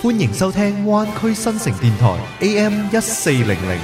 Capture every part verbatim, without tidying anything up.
歡迎收聽灣區新城電台 A M 一四零零。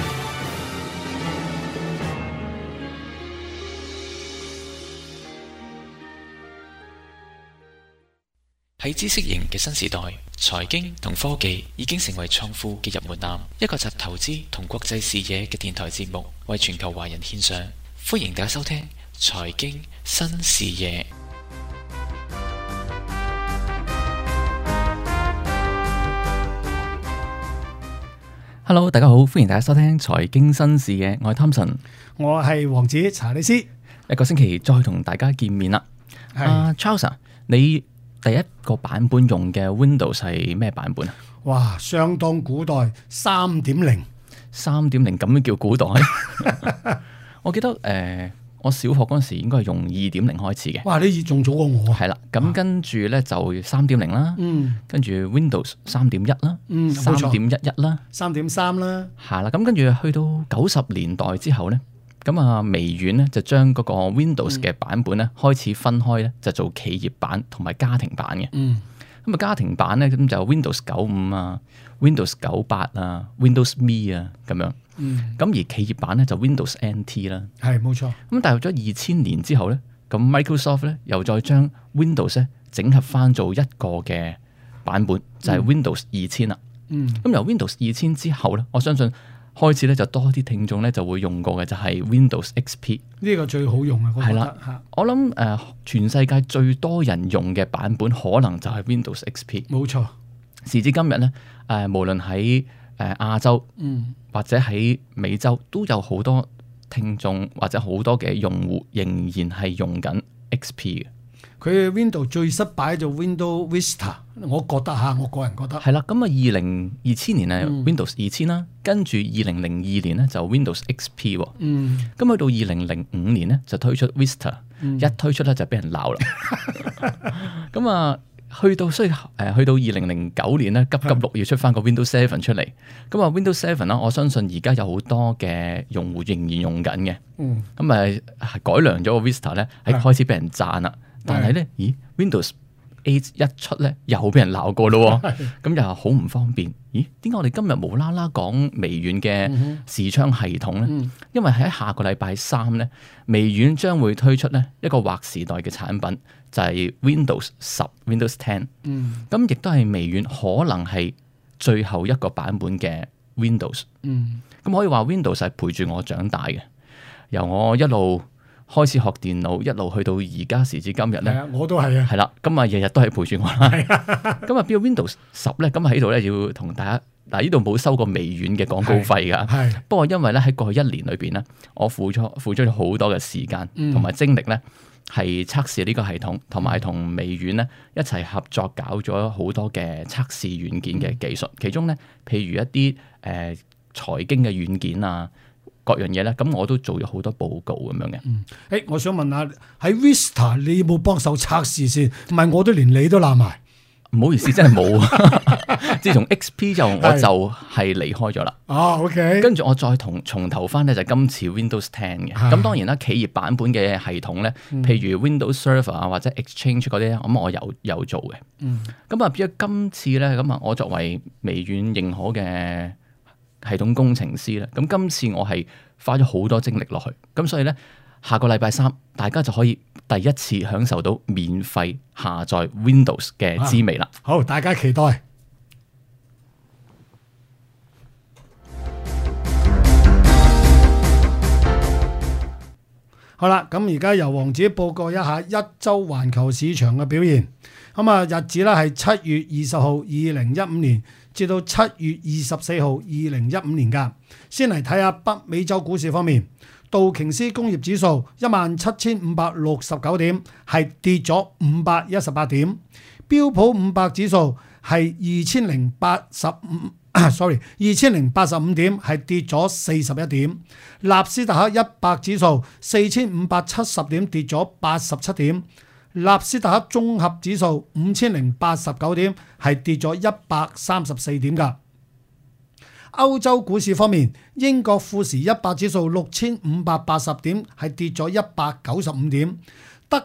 喺知識型嘅新時代，財經同科技已經成為創富嘅入門檻。一個集投資同國際視野嘅電台節目，為全球華人獻上。歡迎大家收聽財經新視野。Hello， 大家好，歡迎大家收聽財經新視野。我係 Thompson， 我係王子查理斯。 一個星期再同大家見面啦。阿、uh, Charles， 你第一個版本用嘅 Windows 係咩版本啊？ 哇，相當古代，三點零。 三點零咁樣叫古代？我記得誒、呃，我小學嗰陣時應該係用二點零開始嘅。 哇，你仲早過我。 係啦，咁跟住咧就三點零啦， 嗯， 跟住 Windows 三點一啦， 嗯， 三點一一啦， 三點三啦， 係啦，咁跟住去到九十年代之後咧。咁啊，微軟咧就將嗰個 Windows 嘅版本咧開始分開咧，就做企業版同埋家庭版嘅。嗯，咁啊家庭版咧咁就 Windows 九五啊、Windows 九八啊、Windows Me 啊咁樣。嗯，咁而企業版咧就 Windows N T 啦。係，冇錯。咁踏入咗二千年之後咧，咁 Microsoft 咧又再將 Windows 咧整合翻做一個嘅版本，就係、是、Windows 二千啦。嗯，咁由 Windows 二千之後咧，我相信。開始咧就多啲聽眾咧就會用過嘅就係 Windows X P 呢個最好用啊！係啦，我諗誒、呃、全世界最多人用嘅版本可能就係 Windows X P。冇錯，時至今日咧誒、呃，無論喺誒亞洲，嗯，或者喺美洲，都有好多聽眾或者好多嘅用戶仍然係用緊 X P 嘅。佢 Windows 最失敗就 Windows Vista， 我覺得嚇，我個人覺得係啦。咁啊，二零二千年係 Windows 二千啦，跟住二零零二年咧就 Windows X P 喎。嗯，咁去到二零零五年咧就推出 Vista，嗯、一推出咧就俾人鬧啦。咁啊，去到所以誒，去到二零零九年咧，急急六要出翻個 Windows Seven 出嚟。咁啊，Windows Seven 啦，我相信而家有好多嘅用戶仍然用緊嘅。嗯，咁啊改良咗個 Vista 咧，係開始俾人讚啦。但係咧，咦 ？Windows Eight 一出咧，又俾人鬧過咯，咁又好唔方便。咦？點解我哋今日無啦啦講微軟嘅視窗系統咧？嗯、因為喺下個禮拜三咧，微軟將會推出咧一個劃時代嘅產品，就係、是、Windows 十 Windows Ten。嗯，咁亦都係微軟可能係最後一個版本嘅 Windows。嗯，咁可以話 Windows 係陪住我長大嘅，由我一路。開始學電腦，一路去到而家時至今日咧，我都係啊，係啦，咁啊日日都係陪住我啦。咁啊，邊個 Windows 十咧？咁喺度咧要同大家嗱，呢度冇收過微軟嘅廣告費噶。係，不過因為咧喺過去一年裏邊咧，我付出付出咗好多嘅時間同埋精力咧，係測試呢個系統，同埋同微軟咧一齊合作搞咗好多嘅測試軟件嘅技術。其中咧，譬如一啲誒財經嘅軟件啊。各樣嘢咧，咁我都做咗好多報告咁樣嘅。嗯，誒、欸，我想問下喺 Vista 你有冇幫手測試先？唔係，我都連你都攬埋。唔好意思，真係冇。自從 X P 就我就係離開咗啦。哦 ，OK。跟住我再同重頭翻咧，就今次 Windows Ten 嘅。咁當然啦，企業版本嘅系統咧，譬如 Windows Server 啊或者 Exchange 嗰啲，咁我有有做嘅。嗯。咁啊，變咗今次咧，咁啊，我作為微軟認可嘅系統工程師咧，咁今次我係花咗好多精力落去，咁所以咧下個禮拜三大家就可以第一次享受到免費下載 Windows 嘅滋味啦、啊。好，大家期待。好啦，咁而家由王子報告一下一周環球市場嘅表現。咁啊，日子咧係七月二十號，二零一五年至到七月二十四號，二零一五年噶。先嚟睇下北美洲股市方面，道瓊斯工業指數一萬七千五百六十九點，係跌咗五百一十八點；標普五百指數係二千零八十五，sorry， 二千零八十五點，係跌咗四十一點；納斯達克一百指數四千五百七十點，跌咗八十七點。納斯達克綜合指數五千零八十九點，係跌咗一百三十四點噶。歐洲股市方面，英國富時一百指數六千五百八十點，係跌咗一百九十五點。德國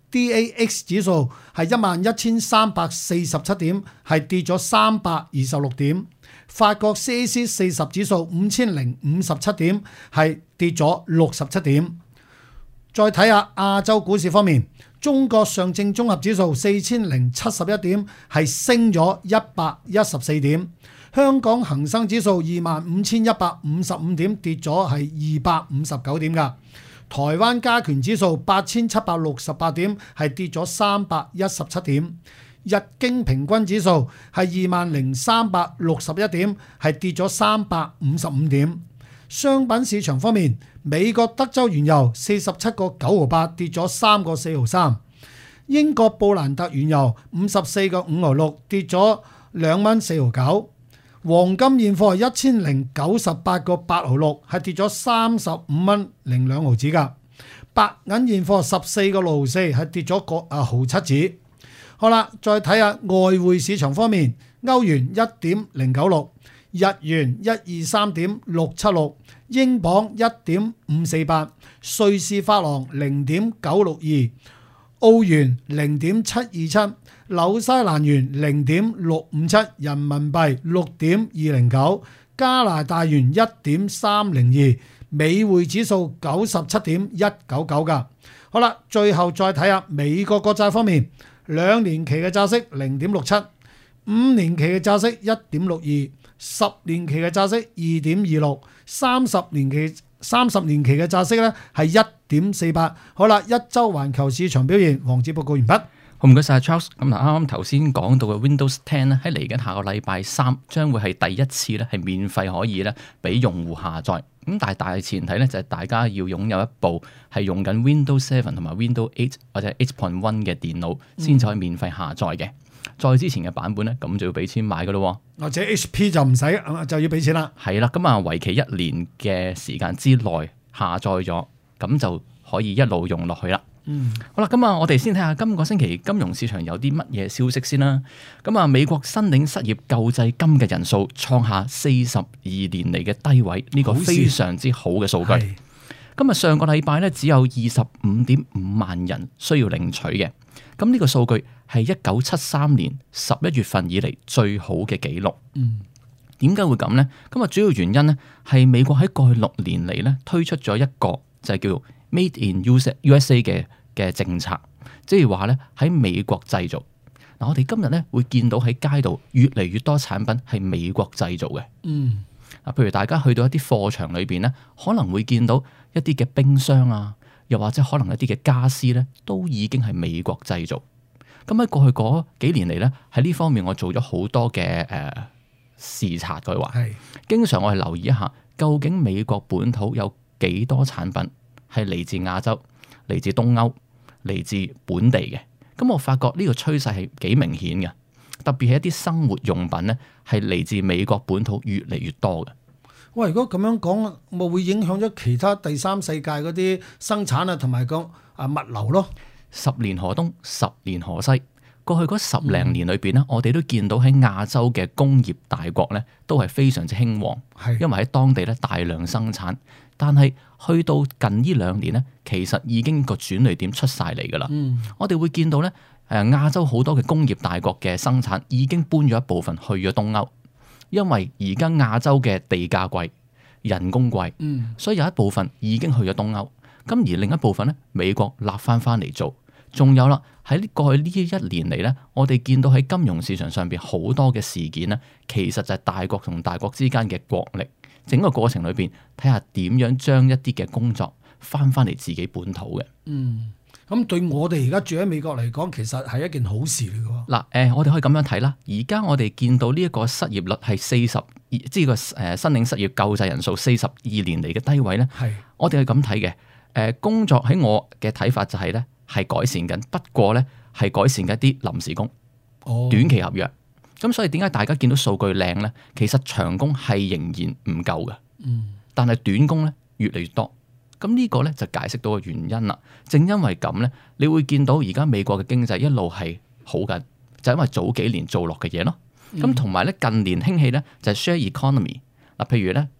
D A X 指數係一萬一千三百四十七點，係跌咗三百二十六點。法國 C A C 四十指數五千零五十七點，係跌咗六十七點。再睇下亞洲股市方面，中國上證綜合指數四千零七十一點，係升咗一百一十四點。香港恒生指數二萬五千一百五十五點，跌咗係二百五十九點㗎。台灣加權指數八千七百六十八點，係跌咗三百一十七點。日經平均指數係二萬零三百六十一點，係跌咗三百五十五點。商品市場方面，美國德州原油四十七個九毫八，跌咗三個四毫三。英國布蘭特原油五十四個五毫六，跌咗兩蚊四毫九。黃金現貨一千零九十八個八毫六，係跌咗三十五蚊零兩毫子㗎。白銀現貨十四個六毫四，係跌咗個啊毫七子。好啦，再睇下外匯市場方面，歐元一點零九六，日元一二三點六七六，英鎊一點五四八，瑞士法郎零點九六二，澳元零點七二七，紐西蘭元零點六五七，人民幣六點二零九，加拿大元一點三零二，美匯指數九十七點一九九㗎。好啦，最後再睇下美國國債方面，兩年期嘅債息零點六七，五年期嘅債息一點六二，十年期嘅債息二點二六，三十年期三十年期嘅債息咧係一點四八。好啦，一周環球市場表現，黃子報告完畢。 好，唔該晒 Charles。咁嗱，啱啱頭先講到嘅 Windows Ten 咧，喺嚟緊下個禮拜三將會係第一次咧係免費可以咧俾用戶下載。咁但係大前提咧就係大家要擁有一部係用緊 Windows Seven 同埋 Windows Eight 或者 Eight Point One 嘅電腦先至可以免費下載嘅。再之前嘅版本咧，咁就要俾錢買噶咯。 或者 H P 就唔使，就要俾錢啦。 係啦，咁啊，為期一年嘅時間之內下載咗，咁就可以一路用落去啦。嗯，好啦，咁啊，我哋先睇下今個星期金融市場有啲乜嘢消息先啦。咁啊，美國申領失業救濟金嘅人數創下四十二年嚟嘅低位，呢、這個非常之好嘅數據。咁啊，上個禮拜咧只有二十五點五萬人需要領取嘅，咁呢個數據係一九七三年十一月份以嚟最好嘅紀錄。嗯，點解會咁呢？咁啊，主要原因呢係美國喺過去六年嚟咧推出咗一個就係叫 Made in U S A 嘅嘅政策，即係話咧喺美國製造。嗱，我哋今日咧會見到喺街度越嚟越多產品係美國製造嘅。嗯，啊，譬如大家去到一啲貨場裏邊咧，可能會見到一啲嘅冰箱啊，又或者可能一啲嘅家私咧，都已經係美國製造。咁喺過去嗰幾年嚟咧，喺呢方面我做咗好多嘅誒視察，佢話係經常我係留意一下，究竟美國本土有幾多產品係嚟自亞洲、嚟自東歐、嚟自本地嘅。咁我發覺呢個趨勢係幾明顯嘅，特別係一啲生活用品咧，係嚟自美國本土越嚟越多嘅。 喂，如果咁樣講，咪會影響咗其他第三世界嗰啲生產啊，同埋個啊物流咯。 十年河東，十年河西。過去嗰十零年裏邊咧，嗯、我哋都見到喺亞洲嘅工業大國咧，都係非常之興旺，係因為喺當地咧大量生產。但係去到近呢兩年咧，其實已經個轉捩點出晒嚟噶啦。嗯、我哋會見到咧，誒亞洲好多嘅工業大國嘅生產已經搬咗一部分去咗東歐，因為而家亞洲嘅地價貴、人工貴，嗯、所以有一部分已經去咗東歐。咁而另一部分咧，美國立翻翻嚟做。仲有啦，喺過去呢一年嚟咧，我哋見到喺金融市場上邊好多嘅事件咧，其實就係大國同大國之間嘅國力。整個過程裏邊，睇下點樣將一啲嘅工作翻翻嚟自己本土嘅。嗯， 咁對我哋而家住喺美國嚟講，其實係一件好事嚟嘅。 嗱，誒，我哋可以咁樣睇啦。而家我哋見到呢一個失業率係四十，即係個誒申領失業救濟人數四十二年嚟嘅低位咧。係，我哋係咁睇嘅。誒，工作喺我嘅睇法就係咧。係改善緊，不過咧係改善緊一啲臨時工、哦、短期合約。咁所以點解大家見到數據靚咧？其實長工係仍然唔夠嘅，嗯、但係短工咧越嚟越多。咁呢個咧就解釋到個原因啦。正因為咁咧，你會見到而家美國嘅經濟一路係好緊，就係、因為早幾年做落嘅嘢咯。咁同埋咧近年興起咧就係 share economy 嗱，譬如咧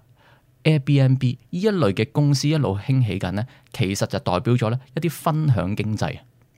Uber、Airbnb 呢一類嘅公司一路興起緊咧，其實就代表咗咧一啲分享經濟。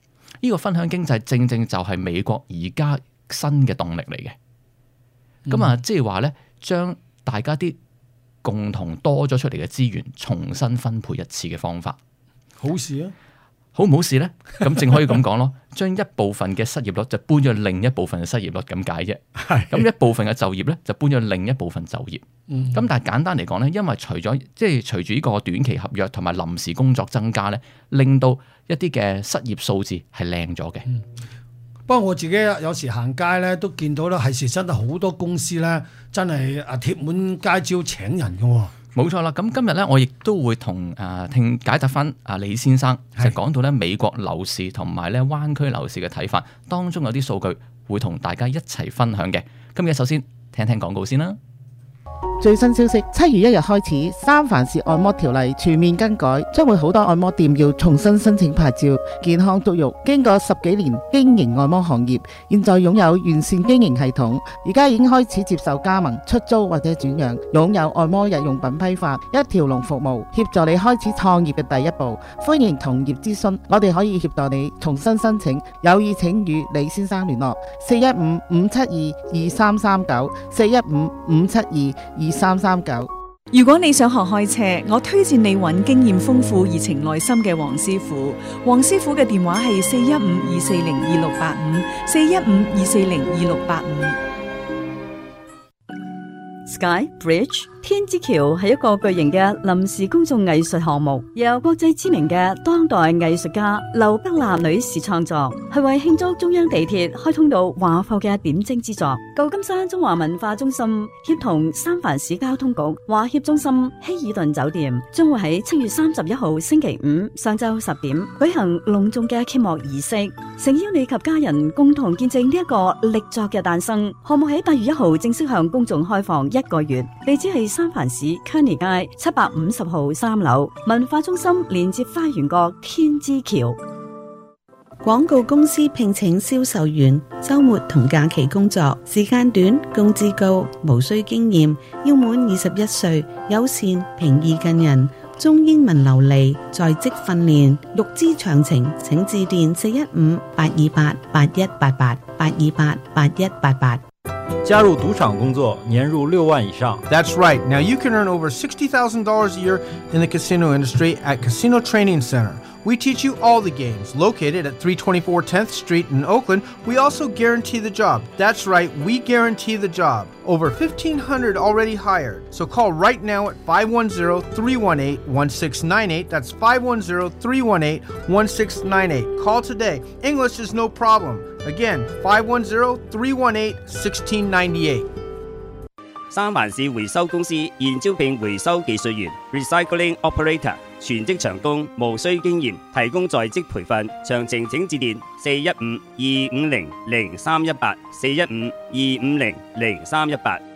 呢個分享經濟正正就係美國而家新嘅動力嚟嘅。咁啊、嗯，即係話咧，將大家啲共同多咗出嚟嘅資源重新分配一次嘅方法， 好事啊！ 好唔好事咧？咁正可以咁講咯，將一部分嘅失業率就搬咗另一部分嘅失業率咁解啫。係咁一部分嘅就業咧，就搬咗另一部分就業。咁、嗯、但係簡單嚟講咧，因為除咗即係隨住呢個短期合約同埋臨時工作增加咧，令到一啲嘅失業數字係靚咗嘅。嗯、 不過我自己有時行街咧，都見到咧係事真係好多公司咧，真係啊貼滿街招請人嘅。 冇錯啦，咁今日咧，我亦都會同誒聽解答翻阿李先生，就講到咧美國樓市同埋咧灣區樓市嘅睇法，當中有啲數據會同大家一齊分享嘅。今日首先聽聽廣告先啦。 最新消息，七月一日開始，三藩市按摩條例全面更改，將會好多按摩店要重新申請牌照。健康足浴經過十幾年經營按摩行業，現在擁有完善經營系統，而家已經開始接受加盟、出租或者轉讓，擁有按摩日用品批發一條龍服務，協助你開始創業嘅第一步。歡迎同業諮詢，我哋可以協助你重新申請。有意請與李先生聯絡：四一五五七二二三三九，四一五五七二二三三九。 如果你想學開車，我推薦你揾經驗豐富、熱情耐心嘅黃師傅。黃師傅嘅電話係四一五二四零二六八五，四一五二四零二六八五。Sky Bridge 天之橋係一個巨型嘅臨時公眾藝術項目，由國際知名嘅當代藝術家劉碧娜女士創作，係為慶祝中央地鐵開通到華埠嘅點睛之作。舊金山中華文化中心協同三藩市交通局華協中心希爾頓酒店，將會喺七月三十一號星期五上晝十點舉行隆重嘅揭幕儀式，誠邀你及家人共同見證呢一個力作嘅誕生。項目喺八月一號正式向公眾開放一個月，地址係三藩市 Kearny 街七百五十號三樓，文化中心連接花園角天之橋。 廣告公司聘請銷售員，周末同假期工作，時間短，工資高，無需經驗，要滿二十一歲，友善，平易近人，中英文流利，在職訓練。欲知詳情，請致電四一五八二八八一八八八二八八一八八。 加入賭場工作，年入六萬以上。 That's right. Now you can earn over sixty thousand dollars a year in the casino industry at Casino Training Center. We teach you all the games. Located at three twenty-four tenth Street in Oakland, we also guarantee the job. That's right, we guarantee the job. Over fifteen hundred already hired. So call right now at five one zero, three one eight, one six nine eight. That's five one zero, three one eight, one six nine eight. Call today. English is no problem. Again, five one zero, three one eight, one six nine eight. 三藩市回收公司現招聘回收技術員 （Recycling Operator）， 全職長工，無需經驗，提供在職培訓。詳情請致電四一五二五零零三一八，四一五二五零零三一八。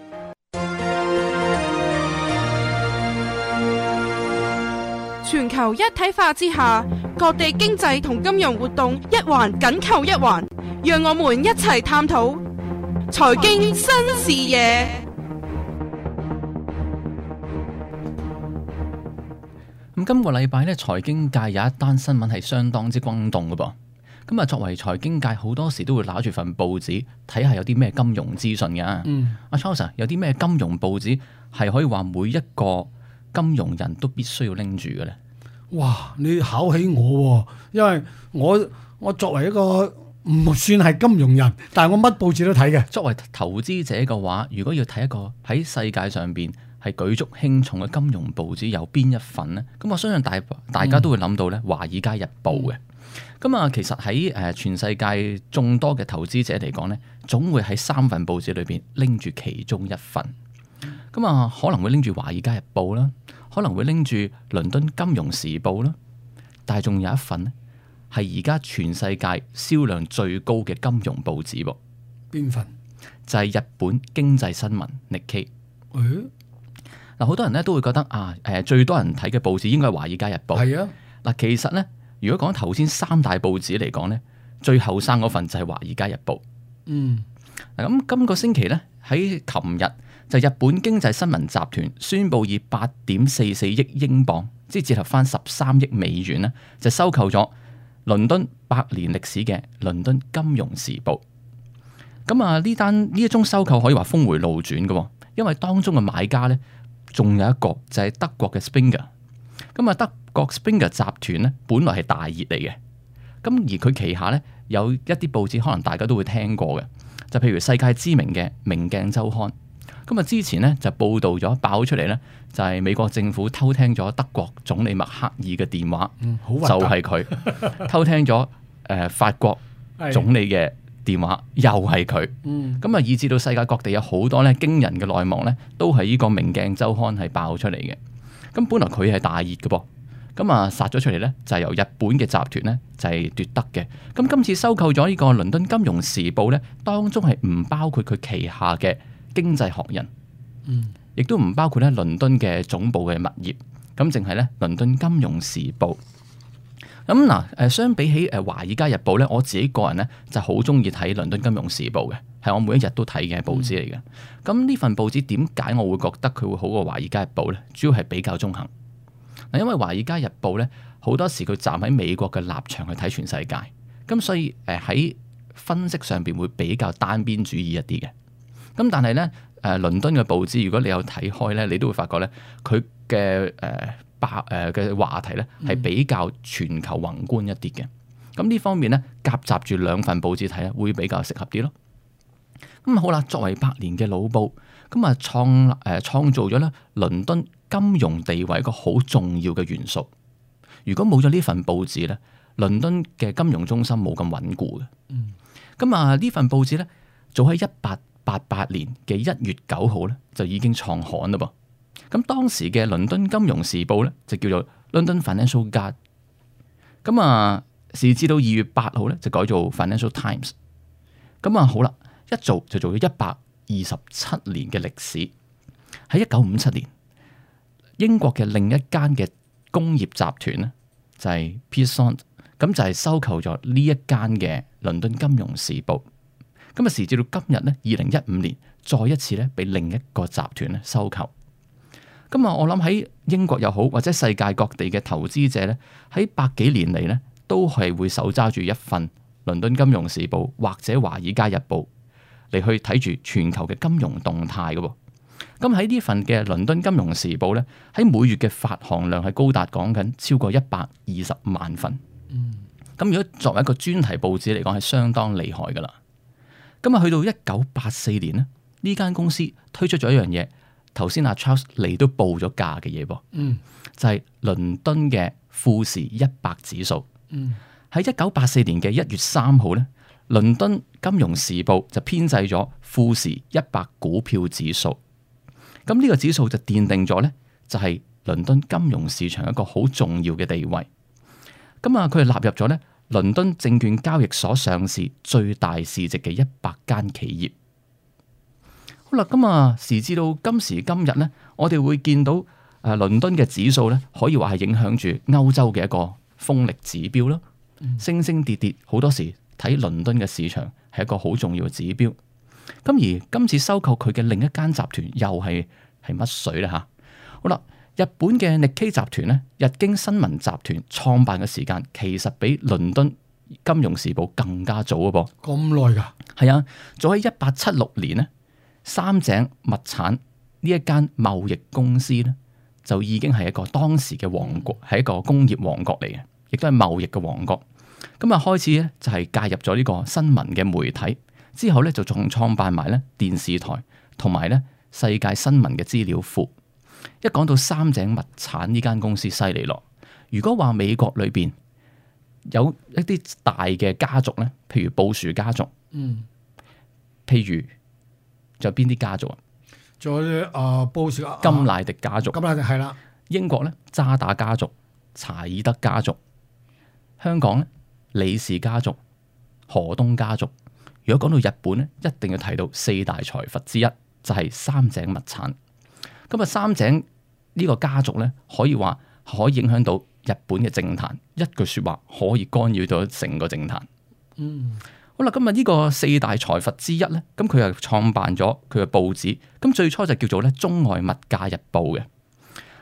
全球一體化之下，各地經濟同金融活動一環緊扣一環，讓我們一齊探討財經新視野。 咁今個禮拜咧，財經界有一單新聞係相當之轟動嘅噃。咁啊，作為財經界，好多時都會拿住份報紙睇下有啲咩金融資訊嘅。嗯，阿 Charles 有啲咩金融報紙係可以話每一個金融人都必須要拎住嘅咧？ 哇！你考起我，因為我我作為一個唔算係金融人，但係我乜報紙都睇嘅。 作為投資者嘅話，如果要睇一個喺世界上邊係舉足輕重嘅金融報紙有邊一份呢？咁我相信大大家都會諗到咧，《華爾街日報》嘅。咁啊，其實喺誒全世界眾多嘅投資者嚟講咧，總會喺三份報紙裏邊拎住其中一份。咁啊，可能會拎住《華爾街日報》啦，可能會拎住《倫敦金融時報》啦，但係仲有一份咧，係而家全世界銷量最高嘅金融報紙噃。 邊份？ 就係日本經濟新聞 Nikkei。誒，嗱，好多人咧都會覺得啊，誒最多人睇嘅報紙應該係《華爾街日報》。係啊，嗱，其實咧，如果講頭先三大報紙嚟講咧，最後生嗰份就係《華爾街日報》。嗯，嗱，咁今個星期咧喺琴日就日本經濟新聞集團宣布以八點四四億英鎊，即係折合翻十三億美元咧，就收購咗倫敦百年歷史嘅《倫敦金融時報》。咁啊，呢單呢一宗收購可以話峰迴路轉嘅，因為當中嘅買家呢，仲有一個就係德國嘅 Springer。咁啊，德國 Springer 集團呢，本來係大熱嚟嘅。咁而佢旗下呢，有一啲報紙，可能大家都會聽過嘅，就譬如世界知名嘅《明鏡週刊》。咁啊，之前呢，就報導咗爆出嚟呢，就係美國政府偷聽咗德國總理默克爾嘅電話， 嗯、 就係佢偷聽咗誒、呃、法國總理嘅電話，又係佢。咁啊、嗯，以至到世界各地有好多咧驚人嘅內幕咧，都係呢個《明鏡週刊》係爆出嚟嘅。咁本來佢係大熱嘅噃。咁啊，殺咗出嚟咧，就係由日本嘅集團咧，就係奪得嘅。咁今次收購咗呢個《倫敦金融時報》咧，當中係唔包括佢旗下嘅經濟學人，嗯，亦都唔包括咧倫敦嘅總部嘅物業，咁淨係咧《倫敦金融時報》。咁嗱，誒，相比起誒《華爾街日報》咧，我自己個人咧就好中意睇《倫敦金融時報》嘅，係我每一日都睇嘅報紙嚟嘅。咁呢、嗯、份報紙點解我會覺得佢會好過《華爾街日報》咧？主要係比較中肯。嗱，因為《華爾街日報》咧好多時佢站喺美國嘅立場去睇全世界，咁所以誒喺分析上邊會比較單邊主義一啲嘅。咁但係咧誒倫敦嘅報紙，如果你有睇開咧，你都會發覺咧佢嘅誒白誒嘅話題咧係比較全球宏觀一啲嘅。咁呢方面咧夾雜住兩份報紙睇咧，會比較適合啲咯。咁好啦，作為百年嘅老報，咁啊創誒創造咗咧倫敦金融地位一個好重要嘅元素。如果冇咗呢份報紙咧，倫敦嘅金融中心冇咁穩固嘅。咁啊呢份報紙咧，早喺一八八八年嘅一月九號咧就已經創刊啦噃。咁當時嘅倫敦金融時報咧就叫做 London Financial Guide。咁啊時至到二月八號咧就改做 Financial Times。咁啊好啦，一做就做咗一百二十七年嘅歷史。喺一九五七年，英國嘅另一間嘅工業集團咧就係 Pearson， 咁就係收購咗呢一間嘅倫敦金融時報。咁啊時至到今日咧，二零一五年再一次咧被另一個集團咧收購。咁啊，我諗喺英國又好，或者世界各地嘅投資者咧，喺百幾年嚟咧，都係會手揸住一份倫敦金融時報或者華爾街日報嚟去睇住全球嘅金融動態嘅。咁喺呢份嘅倫敦金融時報咧，喺每月嘅發行量係高達講緊超過一百二十萬份。嗯，咁如果作為一個專題報紙嚟講，係相當厲害噶啦。咁啊，去到一九八四年咧，呢間公司推出咗一樣嘢。頭先阿 Charles 嚟都報咗價嘅嘢噃，嗯，就係倫敦嘅富時一百指數。嗯，喺一九八四年嘅一月三號咧，倫敦金融時報就編製咗富時一百股票指數。咁呢個指數就奠定咗咧，就係倫敦金融市場一個好重要嘅地位。咁啊，佢係納入咗咧倫敦證券交易所上市最大市值嘅一百間企業。好啦，咁啊，時至到今時今日咧，我哋會見到誒，倫敦嘅指數咧，可以話係影響住歐洲嘅一個風力指標啦。嗯、升升跌跌，好多時睇倫敦嘅市場係一個好重要嘅指標。咁而今次收購佢嘅另一間集團又係係乜水咧吓？好啦，日本嘅 Nikkei 集團咧，日經新聞集團創辦嘅時間其實比倫敦金融時報更加早啊噃。 咁耐噶？係啊，早喺一八七六年咧。三井物產呢一間貿易公司咧，就已經係一個當時嘅王國，係一個工業王國嚟嘅，亦都係貿易嘅王國。咁啊，開始咧就係介入咗呢個新聞嘅媒體，之後咧就仲創辦埋咧電視台同埋咧世界新聞嘅資料庫。一講到三井物產呢間公司犀利咯，如果話美國裏邊有一啲大嘅家族咧，譬如布殊家族，嗯，譬如。仲有邊啲家族啊？ 仲有啊，布殊、 甘迺迪家族。 甘迺迪係啦。 英國咧，渣打家族、查爾德家族。香港咧，李氏家族、河東家族。如果講到日本咧，一定要提到四大財閥之一，就係、是、三井物產。咁啊，三井呢個家族咧，可以話可以影響到日本嘅政壇，一句說話可以干擾到成個政壇。嗯。好啦，今日呢個四大財閥之一咧，咁佢又創辦咗佢嘅報紙，咁最初就叫做咧《中外物價日報》嘅。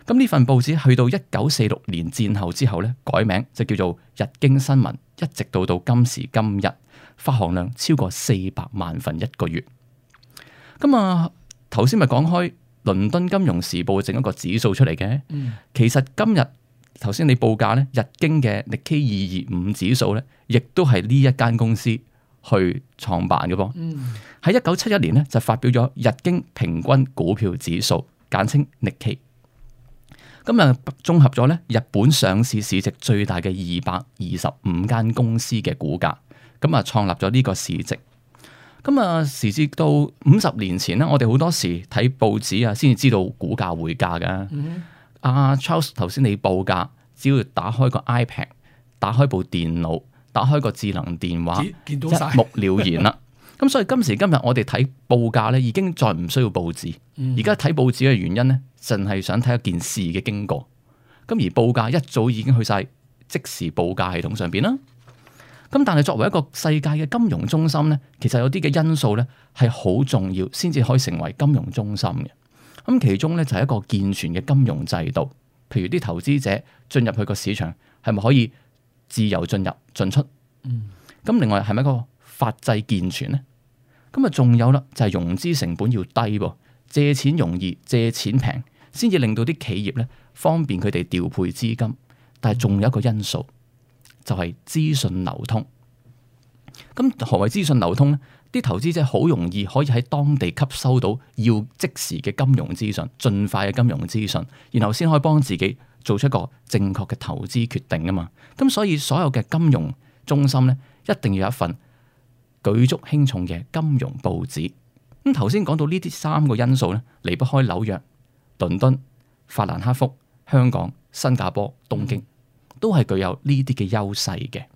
咁呢份報紙去到一九四六年戰後之後咧，改名就叫做日經新聞，一直到到今時今日，發行量超過四百萬份一個月。咁啊，頭先咪講開倫敦金融時報整一個指數出嚟嘅，嗯、其實今日頭先你報價咧，日經嘅 Nikkei 二二五指數咧，亦都係呢一間公司去創辦嘅噃。喺一九七一年咧就發表咗日經平均股票指數，簡稱 Nikkei。咁啊，綜合咗咧日本上市市值最大嘅二百二十五間公司嘅股價，咁啊創立咗呢個市值。咁啊，時至到五十年前咧，我哋好多時睇報紙啊，先至知道股價匯價噶。阿、嗯啊、Charles 頭先你報價，只要打開個 iPad， 打開部電腦，打開個智能電話， 見到晒， 一目了然啦。咁所以今時今日我哋睇報價咧，已經再唔需要報紙。而家睇報紙嘅原因咧，淨係想睇一件事嘅經過。咁而報價一早已經去晒即時報價系統上邊啦。咁但係作為一個世界嘅金融中心咧，其實有啲嘅因素咧係好重要，先至可以成為金融中心嘅。咁其中咧就係一個健全嘅金融制度，譬如啲投資者進入去個市場係咪可以自由進入進出？嗯。咁另外係咪一個法制健全咧？咁啊，仲有啦，就係融資成本要低喎，借錢容易，借錢平，先至令到啲企業咧方便佢哋調配資金。但係仲有一個因素，就係資訊流通。咁何謂資訊流通咧？啲投資者好容易可以喺當地吸收到要即時嘅金融資訊，盡快嘅金融資訊，然後先可以幫自己做出一個正確嘅投資決定啊嘛。咁所以所有嘅金融中心咧，一定要有一份舉足輕重嘅金融報紙。咁頭先講到呢啲三個因素咧，離不開紐約、倫敦、法蘭克福、香港、新加坡、東京，都係具有呢啲嘅優勢嘅。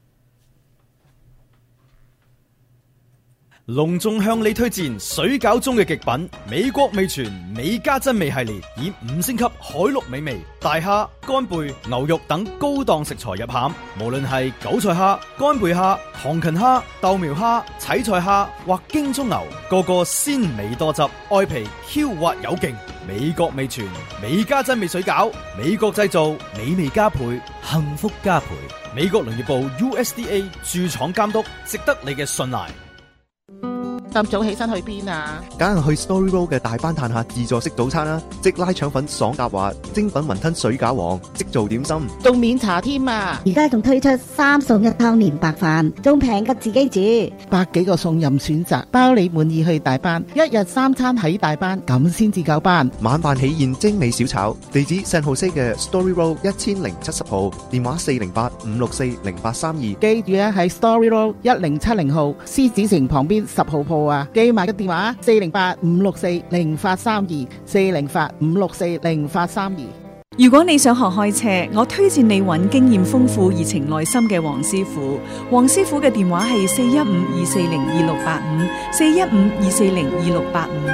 隆重向你推薦水餃中嘅極品美國味全美加珍味系列，以五星級海陸美味大蝦、乾貝、牛肉等高檔食材入餡，無論係韭菜蝦、乾貝蝦、唐芹蝦、豆苗蝦、洗菜蝦或京中牛，個個鮮美多汁，外皮飄滑有勁。美國味全美加珍味水餃，美國製造，美味加倍，幸福加倍。美國農業部 U S D A 駐廠監督，值得你嘅信賴。 咁早起身去邊啊？ 梗係去 Story Road 嘅大班嘆客自助式早餐啦，即拉腸粉爽夾滑，精品雲吞水餃王，即做點心， 仲免茶添啊！ 而家仲推出三餸一湯年白飯，仲平過自己煮， 百幾個餸任選擇，包你滿意去大班，一日三餐喺大班，咁先至夠班。 晚飯喜宴精美小炒，地址聖荷西嘅 Story Road 一千零七十號，電話四零八五六四零八三二。 記住啊，喺 Story Road 一零七零號獅子城旁邊十號鋪。記埋個電話四零八五六四零八三二，四零八五六四零八三二。 如果你想學開車，我推薦你揾經驗豐富、熱情耐心嘅黃師傅。黃師傅嘅電話係四一五二四零二六八五，四一五二四零二六八五。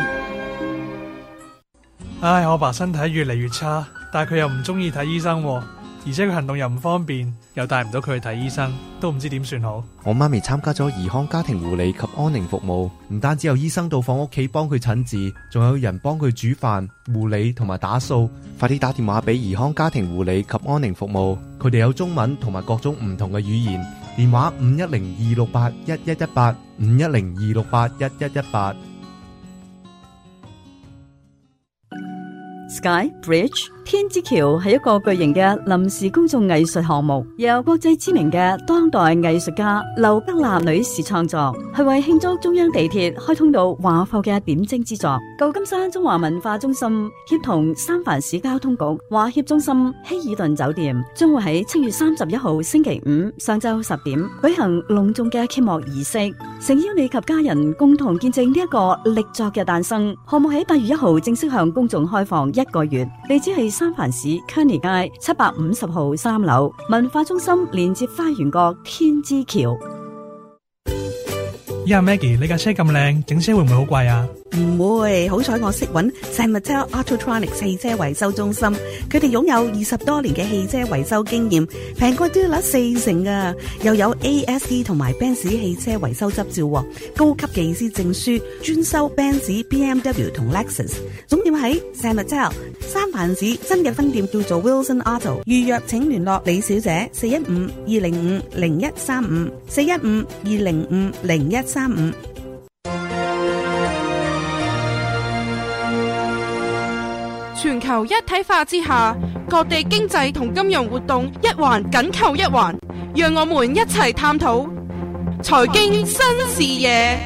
唉，我爸身體越嚟越差，但係佢又唔中意睇醫生，而且佢行動又唔方便，又帶唔到佢去睇醫生，都唔知點算好。 我媽咪參加咗怡康家庭護理及安寧服務，唔單止有醫生到訪屋企幫佢診治，仲有人幫佢煮飯、護理同埋打掃。快啲打電話俾怡康家庭護理及安寧服務，佢哋有中文同埋各種唔同嘅語言。電話五一零二六八一一一八，五一零二六八一一一八。 Sky Bridge 天之橋係一個巨型嘅臨時公眾藝術項目，由國際知名嘅當代藝術家劉碧娜女士創作，係為慶祝中央地鐵開通到華埠嘅點睛之作。舊金山中華文化中心協同三藩市交通局華協中心希爾頓酒店，將會喺七月三十一號星期五上晝十點舉行隆重嘅揭幕儀式，誠邀你及家人共同見證呢一個力作嘅誕生。項目喺八月一號正式向公眾開放一個月，地址係三藩市 Kearny 街七百五十號三樓文化中心連接花園角天之橋。 呀 Maggie， 你架車咁靚，整車會唔會好貴啊？ 唔會，好彩我識揾 Samuel Autotronics 汽車維修中心，佢哋擁有二十多年嘅汽車維修經驗，平過 dealer 四成啊，又有 A S D 同埋 Benz 汽車維修執照，高級技師證書，專收 Benz、B M W 同 Lexus， 總店喺 Samuel 三藩市，新嘅分店叫做 Wilson Auto， 預約請聯絡李小姐四一五二零五零一三五四一五二零五零一三五。 全球一體化之下，各地經濟同金融活動一環緊扣一環，讓我們一齊探討財經新視野。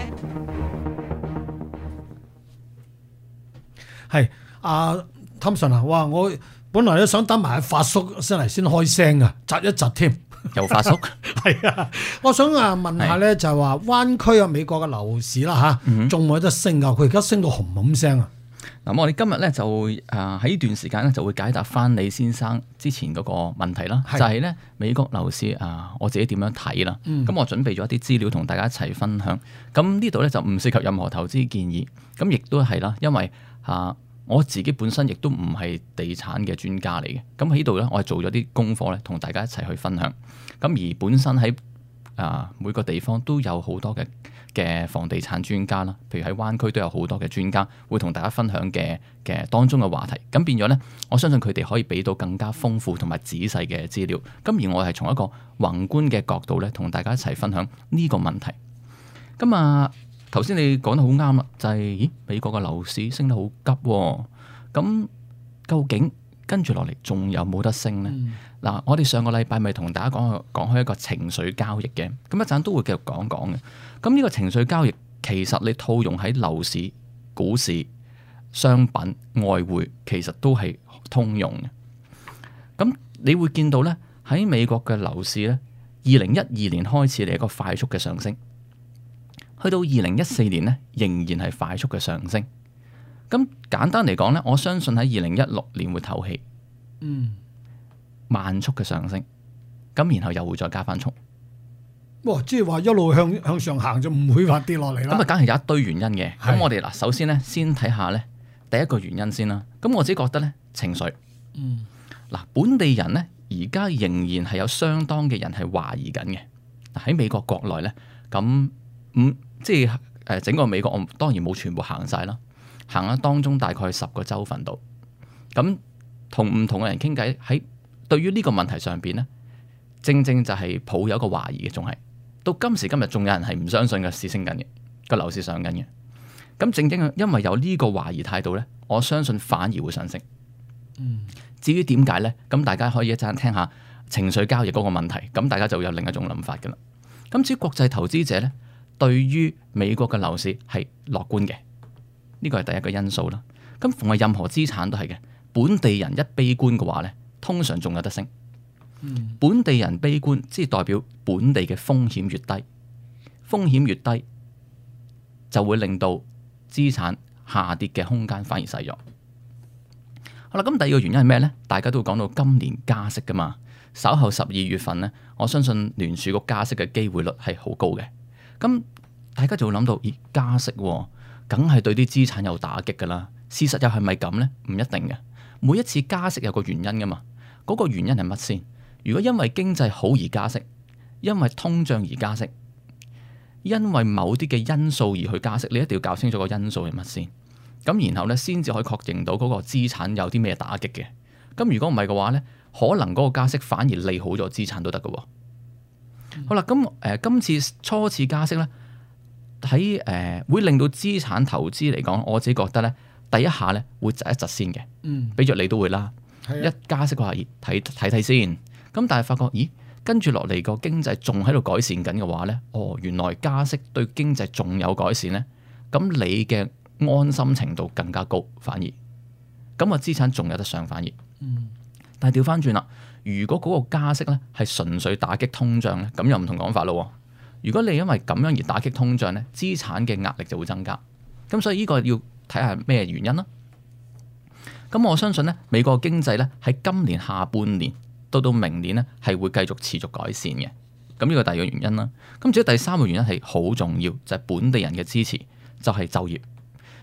係阿 Thompson 啊，哇！我本來都想等埋發叔先嚟先開聲啊，窒一窒添。 又發叔係啊！我想啊問下咧，就係話灣區啊美國嘅樓市啦嚇，仲冇得升噶？佢而家升到紅紅聲啊！ 嗱，我哋今日咧就誒喺呢段時間咧就會解答翻李先生之前嗰個問題啦，就係咧美國樓市啊，我自己點樣睇啦？咁、嗯、我準備咗一啲資料同大家一齊分享。咁呢度咧就唔涉及任何投資建議，咁亦都係啦，因為啊我自己本身亦都唔係地產嘅專家嚟嘅。咁喺呢度咧，我係做咗啲功課咧，同大家一齊去分享。咁而本身喺啊每個地方都有好多嘅嘅房地產專家啦，譬如喺灣區都有好多嘅專家會同大家分享嘅嘅當中嘅話題，咁變咗呢，我相信佢哋可以俾到更加豐富同埋仔細嘅資料。咁而我係從一個宏觀嘅角度咧，同大家一齊分享呢個問題。咁啊，頭先你講得好啱啦，就係、是、咦美國嘅樓市升得好急、哦，咁究竟跟住落嚟仲有冇得升呢？嗱、嗯，我哋上個禮拜咪同大家講講開一個情緒交易嘅，咁一陣都會繼續講講嘅。咁呢個情緒交易其實你套用喺樓市、股市、商品、外匯，其實都係通用嘅。咁你會見到咧，喺美國嘅樓市咧，二零一二年開始嚟一個快速嘅上升，去到二零一四年咧仍然係快速嘅上升。咁簡單嚟講咧，我相信喺二零一六年會唞氣，嗯，慢速嘅上升，咁然後又會再加翻速。 哇！即係話一路向向上行就唔會話跌落嚟啦。 咁啊，梗係有一堆原因嘅。咁我哋嗱，首先咧，先睇下咧第一個原因先啦。咁我自己覺得咧，情緒。嗯。嗱，本地人咧而家仍然係有相當嘅人係懷疑緊嘅。嗱，喺美國國內咧，咁嗯即係誒整個美國，我當然冇全部行晒啦，行咗當中大概十個州份度。咁同唔同嘅人傾偈，喺對於呢個問題上邊咧，正正就係抱有一個懷疑嘅，仲係。到今時今日，仲有人係唔相信個市升緊嘅，個樓市上緊嘅。咁正正因為有呢個懷疑態度咧，我相信反而會上升。嗯，至於點解咧？咁大家可以一陣聽下情緒交易嗰個問題，咁大家就會有另一種諗法噶啦。咁至於國際投資者咧，對於美國嘅樓市係樂觀嘅，呢個係第一個因素啦。咁逢係任何資產都係嘅，本地人一悲觀嘅話咧，通常仲有得升。本地人悲觀，即係代表本地嘅風險越低，風險越低就會令到資產下跌嘅空間反而細咗。好啦，咁第二個原因係咩呢？大家都會講到今年加息噶嘛，稍後十二月份呢，我相信聯儲局加息嘅機會率係好高嘅。咁大家就會諗到，咦，加息梗係對啲資產有打擊噶啦。事實又係咪咁呢？唔一定嘅。每一次加息有個原因噶嘛，嗰個原因係乜先？如果因為經濟好而加息，因為通脹而加息，因為某啲嘅因素而去加息，你一定要搞清楚個因素係乜先。咁然後咧，先至可以確認到嗰個資產有啲咩打擊嘅。咁如果唔係嘅話咧，可能嗰個加息反而利好咗資產都得嘅。嗯、好啦，咁誒、呃、今次初次加息咧，喺誒、呃、會令到資產投資嚟講，我自己覺得咧，第一下咧會窒一窒先嘅。嗯，比如你都會啦，一加息嘅話，睇睇睇先。咁但係發覺，咦，跟住落嚟個經濟仲喺度改善緊嘅話咧，哦，原來加息對經濟仲有改善咧，咁你嘅安心程度更加高，反而，咁啊資產仲有得上，反而。嗯。但係調翻轉啦，如果嗰個加息咧係純粹打擊通脹咧，咁又唔同講法咯。如果你因為咁樣而打擊通脹咧，資產嘅壓力就會增加。咁所以呢個要睇下咩原因啦。咁我相信咧，美國經濟咧喺今年下半年，到到明年咧，係會繼續持續改善嘅。咁呢個第二個原因啦。咁至於第三個原因係好重要，就係本地人嘅支持，就係就業。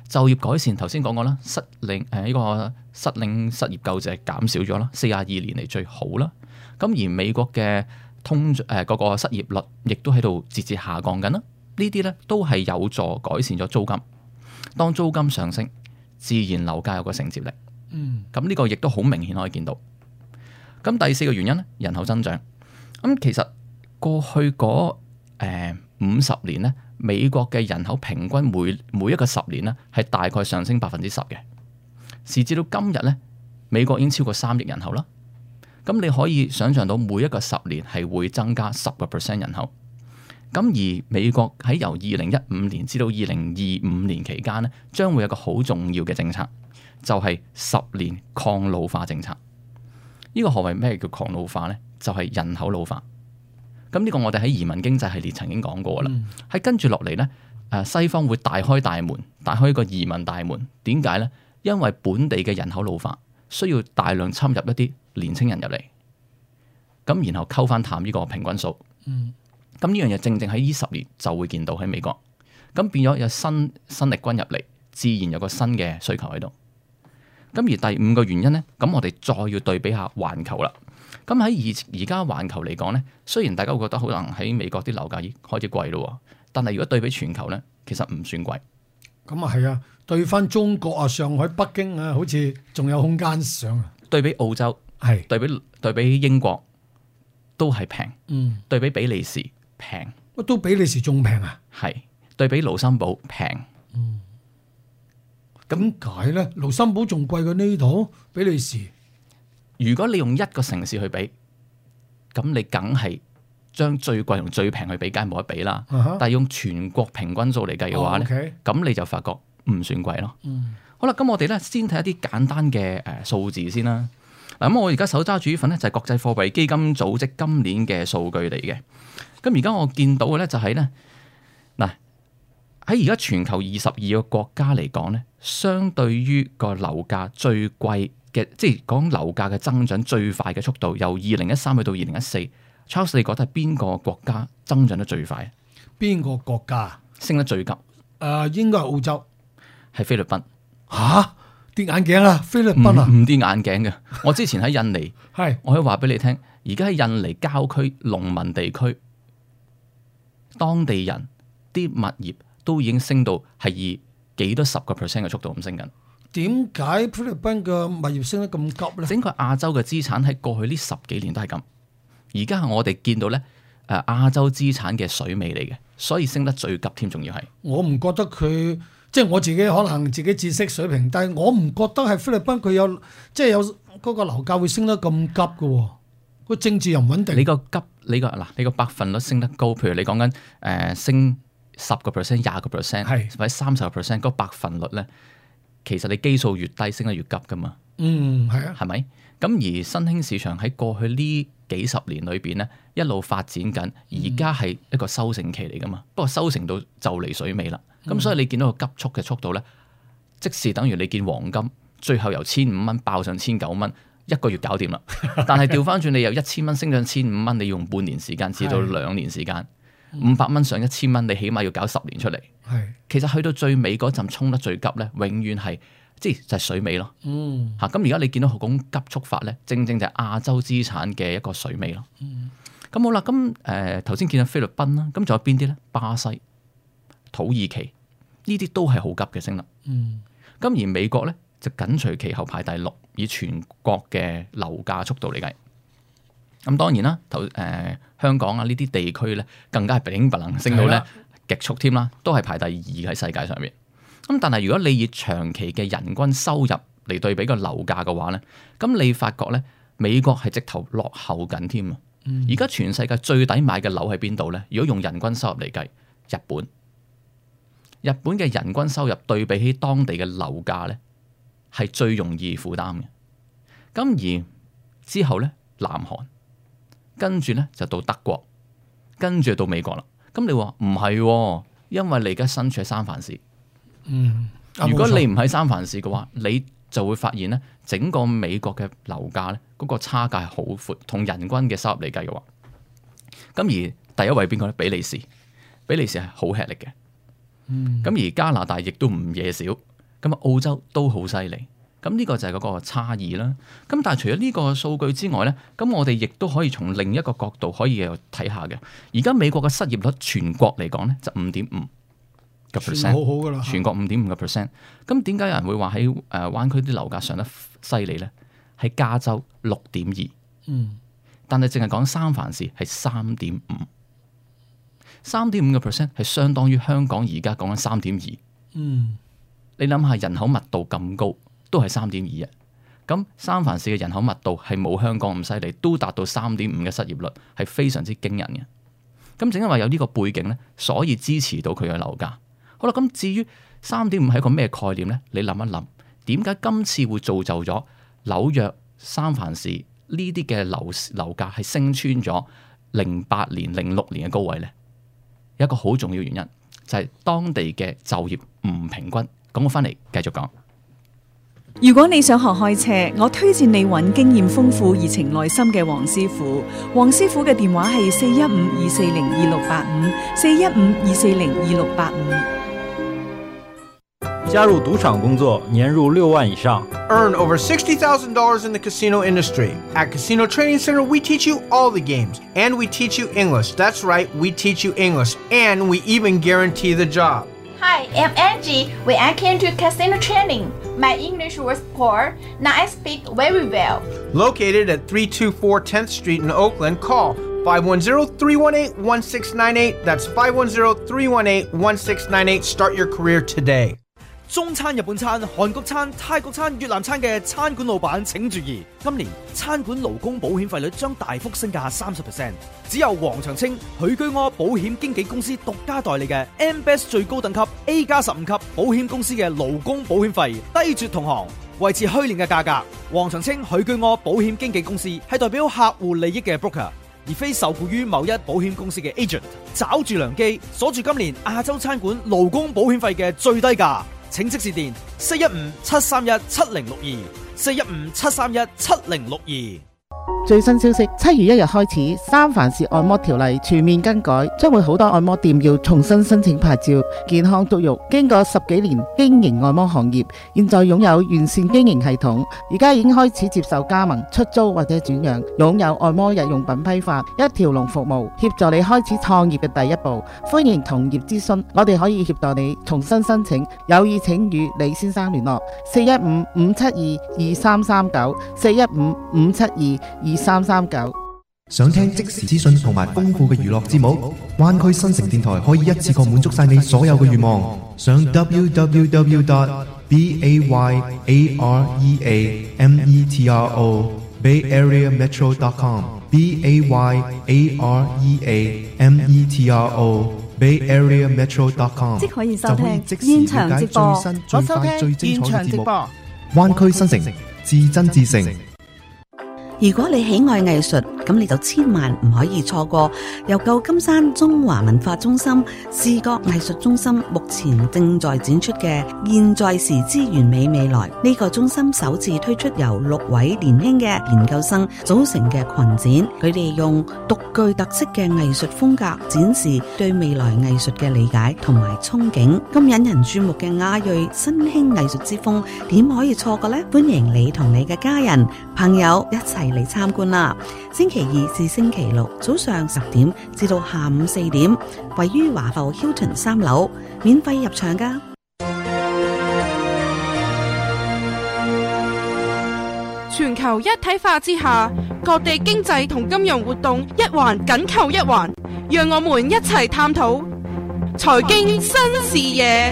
就業改善頭先講過啦，失領誒呢個失領失業救濟減少咗啦，四十二年嚟最好啦。咁而美國嘅通誒嗰個失業率亦都喺度節節下降緊啦。呢啲咧都係有助改善咗租金。當租金上升，自然樓價有個承接力。 嗯， 咁呢個亦都好明顯可以見到。咁第四個原因咧，人口增長。咁其實過去嗰誒五十年咧，美國嘅人口平均每每一個十年咧係大概上升百分之十嘅。時至到今日咧，美國已經超過三億人口啦。咁你可以想象到每一個十年係會增加十個 percent 人口。咁而美國喺由二零一五年至到二零二五年期間咧，將會有個好重要嘅政策，就係十年抗老化政策。呢個何謂咩叫抗老化咧？就係人口老化。咁呢個我哋喺移民經濟系列曾經講過啦。喺跟住落嚟咧，誒西方會大開大門，大開一個移民大門。點解咧？因為本地嘅人口老化，需要大量侵入一啲年青人入嚟，咁然後溝翻淡呢個平均數。 嗯， 咁呢樣嘢正正喺呢十年就會見到喺美國，咁變咗有新新力軍入嚟，自然有個新嘅需求喺度。咁而第五個原因咧，咁我哋再要對比下環球啦。咁喺而而家環球嚟講咧，雖然大家會覺得可能喺美國啲樓價已開始貴咯，但係如果對比全球咧，其實唔算貴。 咁啊係啊，對翻中國啊、上海、北京啊，好似仲有空間上啊。 對比澳洲係， 對比對比英國都係平， 嗯， 對比比利時平， 都比利時仲平啊？ 係，對比盧森堡平。 嗯，點解咧？盧森堡仲貴過呢度？比利時？ 如果你用一個城市去比，咁你梗係將最貴同最平去比，梗係冇得比啦。 Uh-huh. 但係用全國平均數嚟計嘅話咧，咁、oh, okay. 你就發覺唔算貴咯。 嗯， 好啦，咁我哋咧先睇一啲簡單嘅誒數字先啦。嗱，咁我而家手揸住呢份咧就係國際貨幣基金組織今年嘅數據嚟嘅。咁而家我見到嘅咧就係咧，嗱喺而家全球二十二個國家嚟講咧，相對於個樓價最貴嘅，即係講樓價嘅增長最快嘅速度，由二零一三去到二零一四，Charles 你覺得係邊個國家增長得最快？ 邊個國家升得最急？誒、 呃，應該係澳洲， 係菲律賓。 吓？跌眼鏡啦，菲律賓啊？ 唔跌眼鏡嘅。我之前喺印尼， 係我可以話俾你聽，而家喺印尼郊區農民地區，當地人啲物業都已經升到係以幾多十個 percent 嘅速度咁升緊。 點解菲律賓嘅物業升得咁急咧？ 整個亞洲嘅資產喺過去呢十幾年都係咁，而家係我哋見到咧誒亞洲資產嘅水尾嚟嘅，所以升得最急添，仲要係。 我唔覺得佢。即係我自己可能自己知識水平，但係我唔覺得係菲律賓佢有即係有嗰個樓價會升得咁急嘅，個政治又唔穩定。 你個急，你個嗱，你個百分率升得高，譬如你講緊誒升十個 percent、廿個 percent，或者三十個 percent，嗰個百分率咧，其實你基數越低，升得越急噶嘛。 嗯，係啊， 係咪？咁而新興市場喺過去呢幾十年裏邊咧，一路發展緊，而家係一個收成期嚟噶嘛。不過收成到就嚟水尾啦。咁、嗯、所以你見到個急速嘅速度咧，即是等於你見黃金最後由千五蚊爆上千九蚊，一個月搞掂啦。但係調翻轉，你由一千蚊升上千五蚊，你用半年時間至到兩年時間，五百蚊上一千蚊，你起碼要搞十年出嚟。 係， 其實去到最尾嗰陣衝得最急咧，永遠係即係就係水尾咯。 嗯， 嚇咁而家你見到咁急速法咧，正正就係亞洲資產嘅一個水尾咯。 嗯， 咁好啦，咁誒頭先見到菲律賓啦，咁仲有邊啲咧？巴西、土耳其。呢啲都係好急嘅升啦， 嗯， 咁而美國咧就緊隨其後排第六，以全國嘅樓價速度嚟計。咁當然啦，頭誒、呃、香港啊呢啲地區咧更加係並不能升到咧極速添啦，都係排第二喺世界上面。咁但係如果你以長期嘅人均收入嚟對比個樓價嘅話咧，咁你發覺咧美國係直頭落後緊添啊！而家全世界最抵買嘅樓喺邊度咧？如果用人均收入嚟計，日本。日本嘅人均收入對比起當地嘅樓價咧，係最容易負擔嘅。咁而之後咧，南韓，跟住咧就到德國，跟住到美國啦。咁你話唔係，因為你而家身處喺三藩市。 嗯， 如果你唔喺三藩市嘅話，你就會發現咧，整個美國嘅樓價咧，嗰個差價係好闊，同人均嘅收入嚟計嘅話。咁而第一位邊個咧？比利時，比利時係好吃力嘅。 嗯， 咁而加拿大亦都唔嘢少， 咁啊澳洲都好犀利。咁呢個就係嗰個差異啦。咁但係除咗呢個數據之外咧，咁我哋亦都可以從另一個角度可以睇下嘅。而家美國嘅失業率全國嚟講咧就五點五個 percent， 好好㗎啦。 全國五點五個 percent。咁點解有人會話喺誒灣區啲樓價上得犀利咧？喺加州六點二， 嗯， 但係淨係講三藩市係三點五，三點五個 percent 係相當於香港而家講緊三點二。 嗯， 你諗下人口密度咁高，都係三點二啊。咁三藩市嘅人口密度係冇香港咁犀利，都達到三點五嘅失業率，係非常之驚人嘅。咁正因為有呢個背景咧，所以支持到佢嘅樓價。好啦，咁至於三點五係一個咩概念咧？你諗一諗，點解今次會造就咗紐約、三藩市呢啲嘅樓樓價係升穿咗零八年、零六年嘅高位咧？有一個好重要原因就係、是、當地嘅就業唔平均。咁我翻嚟繼續講。 如果你想學開車，我推薦你揾經驗豐富、熱情耐心嘅黃師傅。黃師傅嘅電話係四一五二四零二六八五，四一五二四零二六八五。 加入賭場工作，年入六萬以上。 Earn over sixty thousand dollars in the casino industry. At Casino Training Center, we teach you all the games. And we teach you English. That's right, we teach you English. And we even guarantee the job. Hi, I'm Angie. When I came to casino training, my English was poor. Now I speak very well. Located at three twenty-four tenth Street in Oakland, call five one zero, three one eight, one six nine eight. That's five one zero, three one eight, one six nine eight. Start your career today. 中餐、日本餐、韓國餐、泰國餐、越南餐嘅餐館老闆請注意，今年餐館勞工保險費率將大幅升價三十 percent， 只有黃長青許居柯保險經紀公司獨家代理嘅 M B E S 最高等級 A 加十五級保險公司嘅勞工保險費低絕同行，維持去年嘅價格。黃長青許居柯保險經紀公司係代表客戶利益嘅 broker， 而非受雇於某一保險公司嘅 agent。找住良機，鎖住今年亞洲餐館勞工保險費嘅最低價。請即時電四一五七三一七零六二，四一五七三一七零六二。 最新消息，七月一日開始，三藩市按摩條例全面更改，將會好多按摩店要重新申請牌照。健康足浴經過十幾年經營按摩行業，現在擁有完善經營系統，而家已經開始接受加盟、出租或者轉讓，擁有按摩日用品批發一條龍服務，協助你開始創業嘅第一步。歡迎同業諮詢，我哋可以協助你重新申請。有意請與李先生聯絡：四一五五七二二三三九，四一五五七二二三三九。 想聽即時資訊同埋豐富嘅娛樂節目，灣區新城電台可以一次過滿足晒你所有嘅願望。上 w w w dot bayareametro bay area metro dot com bayareametro bay area metro dot com 即可以收聽現場直播， 最快最精彩嘅節目。 灣區新城，至真至誠。 如果你喜愛藝術，咁你就千萬唔可以錯過由舊金山中華文化中心視覺藝術中心目前正在展出嘅現在時之完美未來。呢個中心首次推出由六位年輕嘅研究生組成嘅群展，佢哋用獨具特色嘅藝術風格展示對未來藝術嘅理解同埋憧憬。咁引人注目嘅亞裔新興藝術之風，點可以錯過呢？歡迎你同你嘅家人朋友一齊嚟參觀啦！星期二至星期六早上十點至到下午四點，位於華埠 Hilton 三樓，免費入場噶。 全球一體化之下，各地經濟同金融活動一環緊扣一環，讓我們一齊探討財經新視野。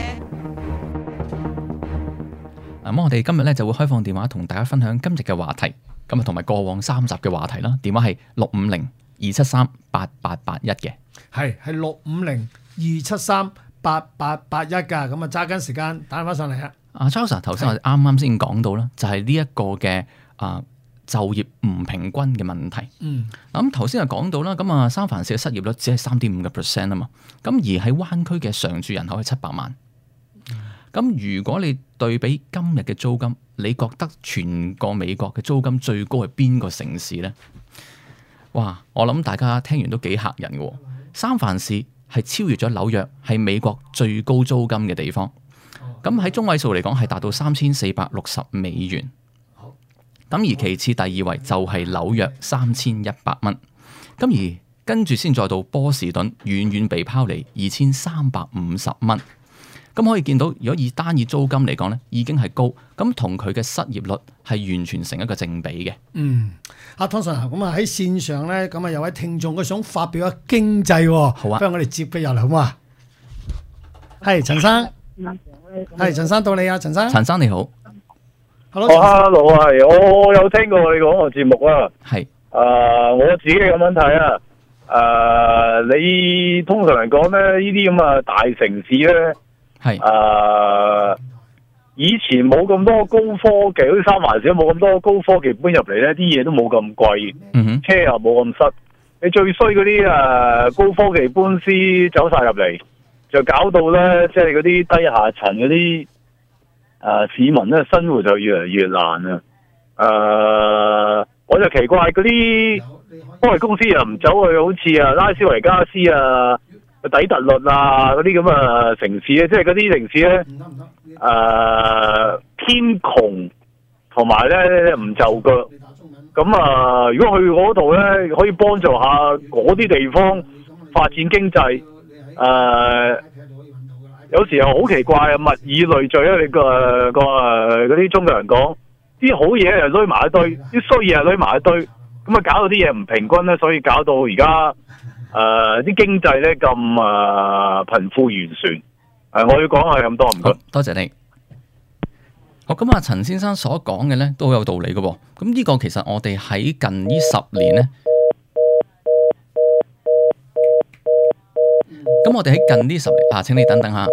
咁我哋今日咧就會開放電話同大家分享今日嘅話題，咁啊同埋過往三集嘅話題啦。電話係六五零二七三八八八一嘅， 係係六五零二七三八八八一噶。咁啊揸緊時間打翻上嚟啊！ 阿 Charles 頭先我哋啱啱先講到啦，就係呢一個嘅啊就業唔平均嘅問題。 嗯， 咁頭先就講到啦，咁啊三藩市嘅失業率只係三點五個 percent 啊嘛，咁而喺灣區嘅常住人口係七百萬。咁、嗯、如果你對比今日嘅租金，你覺得全個美國嘅租金最高係邊個城市呢？哇！我諗大家聽完都幾嚇人嘅。三藩市係超越咗紐約，係美國最高租金嘅地方。 咁喺中位數嚟講係達到三千四百六十美元。咁而其次第二位就係紐約三千一百蚊。咁而跟住先再到波士頓，遠遠被拋離二千三百五十蚊。咁可以見到，如果以單以租金嚟講咧，已經係高，咁同佢嘅失業率係完全成一個正比嘅。 嗯，阿湯 Sir 咁啊喺線上咧，咁啊有位聽眾佢想發表下經濟喎， 好啊， 不如我哋接佢入嚟好嘛？係陳生，係陳生到你啊，陳生。 陳生你好 ，Hello， Hello 啊，我有聽過你講個節目啊， 係， 誒我自己咁樣睇啊，誒你通常嚟講咧，呢啲咁嘅大城市咧。係誒、呃，以前冇咁多高科技，好似三藩市冇咁多高科技搬入嚟咧，啲嘢都冇咁貴， 嗯、 車又冇咁塞。你最衰嗰啲誒高科技搬師走晒入嚟，就搞到咧，即係嗰啲低下層嗰啲誒市民咧，生活就越嚟越難啊！誒、呃，我就奇怪嗰啲科技公司又唔走去好似啊拉斯維加斯啊。底特律啊，嗰啲咁嘅城市咧，即係嗰啲城市咧，誒、呃、偏窮，同埋咧唔就腳。咁啊，如果去嗰度咧，可以幫助下嗰啲地方發展經濟。誒、呃，有時候好奇怪啊，物以類聚啊！你個個誒嗰啲中國人講，啲好嘢又堆埋一堆，啲衰嘢又堆埋一堆，咁啊搞到啲嘢唔平均咧，所以搞到而家。誒、呃，啲經濟咧咁誒貧富懸殊，誒、呃，我要講係咁多，唔該， 多謝你。好，咁啊，陳先生所講嘅咧都好有道理嘅。咁呢個其實我哋喺近呢十年咧，咁我哋喺近呢十年，啊，請你等等下。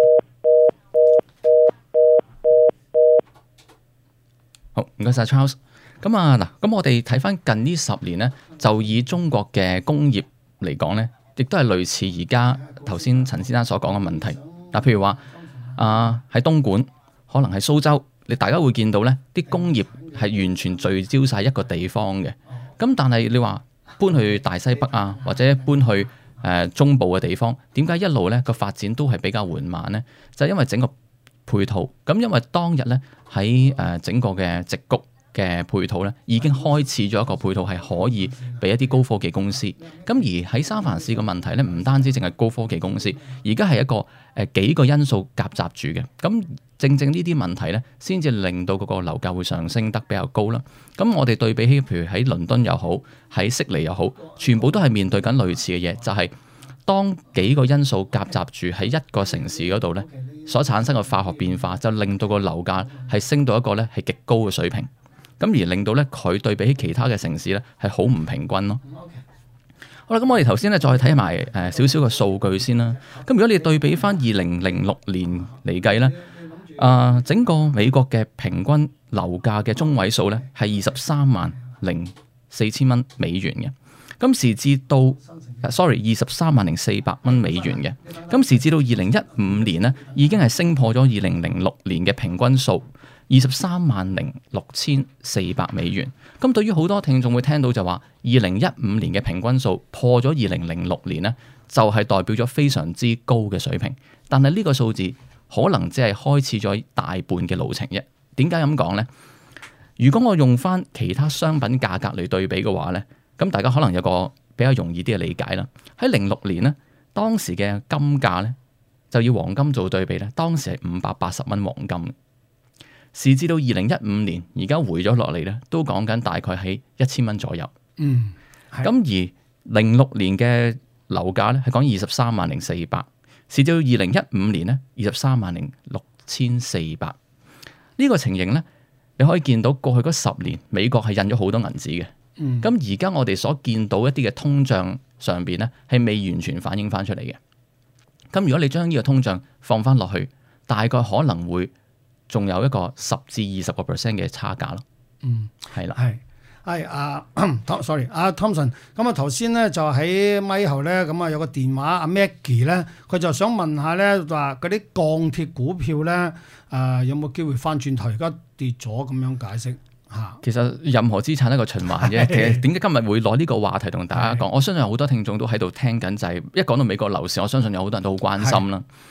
好，唔該晒 Charles。咁啊嗱，咁我哋睇翻近呢十年咧，就以中國嘅工業嚟講咧，亦都係類似而家頭先陳先生所講嘅問題。嗱，譬如話啊喺東莞，可能係蘇州，你大家會見到咧，啲工業係完全聚焦晒一個地方嘅。咁但係你話搬去大西北啊，或者搬去誒、呃、中部嘅地方，點解一路咧個發展都係比較緩慢咧？就係、因為整個配套。咁因為當日咧喺誒整個嘅矽谷嘅配套咧，已經開始咗一個配套係可以俾一啲高科技公司。咁而喺三藩市嘅問題咧，唔單止淨係高科技公司，而家係一個誒、呃、幾個因素夾雜住嘅。咁正正呢啲問題咧，先至令到嗰個樓價會上升得比較高啦。咁我哋對比起，譬如喺倫敦又好，喺悉尼又好，全部都係面對緊類似嘅嘢，就係、是、當幾個因素夾雜住喺一個城市嗰度咧，所產生嘅化學變化，就令到個樓價係升到一個咧係極高嘅水平。咁而令到咧佢對比起其他嘅城市咧係好唔平均咯。好啦，咁我哋頭先咧再睇埋誒少少嘅數據先啦。咁如果你對比翻二零零六年嚟計咧，啊、呃、整個美國嘅平均樓價嘅中位數咧係二十三萬零四千蚊美元嘅。咁時至到 sorry 二十三萬零四百蚊美元嘅。咁時至到二零一五年咧已經係升破咗二零零六年嘅平均數。二十三萬零六千四百美元，咁對於好多聽眾會聽到就話，二零一五年嘅平均數破咗二零零六年呢，就係代表咗非常之高嘅水平。但係呢個數字可能只係開始咗大半嘅路程啫。點解咁講呢？如果我用翻其他商品價格嚟對比嘅話呢，咁大家可能有個比較容易啲嘅理解啦。喺零六年呢，當時嘅金價呢，就以黃金做對比呢，當時係五百八十蚊黃金。時至到二零一五年，而家回咗落嚟咧，都講緊大概喺一千蚊左右。 嗯， 咁而零六年嘅樓價咧係講二十三萬零四百，時至到二零一五年咧二十三萬零六千四百。呢個情形咧，你可以見到過去嗰十年美國係印咗好多銀紙嘅。 嗯， 咁而家我哋所見到一啲嘅通脹上邊咧係未完全反映翻出嚟嘅。咁如果你將呢個通脹放翻落去，大概可能會仲有一個十至二十個 percent 嘅差價咯。 嗯， 係啦， 係係啊 ，sorry，阿 Thompson，咁啊頭先咧就喺咪後咧，咁啊有個電話阿 Maggie 咧，佢就想問下咧話嗰啲鋼鐵股票咧，誒、呃、有冇機會翻轉頭？而家跌咗咁樣解釋嚇。 其實任何資產一個循環嘅，其實點解今日會攞呢個話題同大家講？我相信好多聽眾都喺度聽緊，就係、是、一講到美國樓市，我相信有好多人都好關心啦。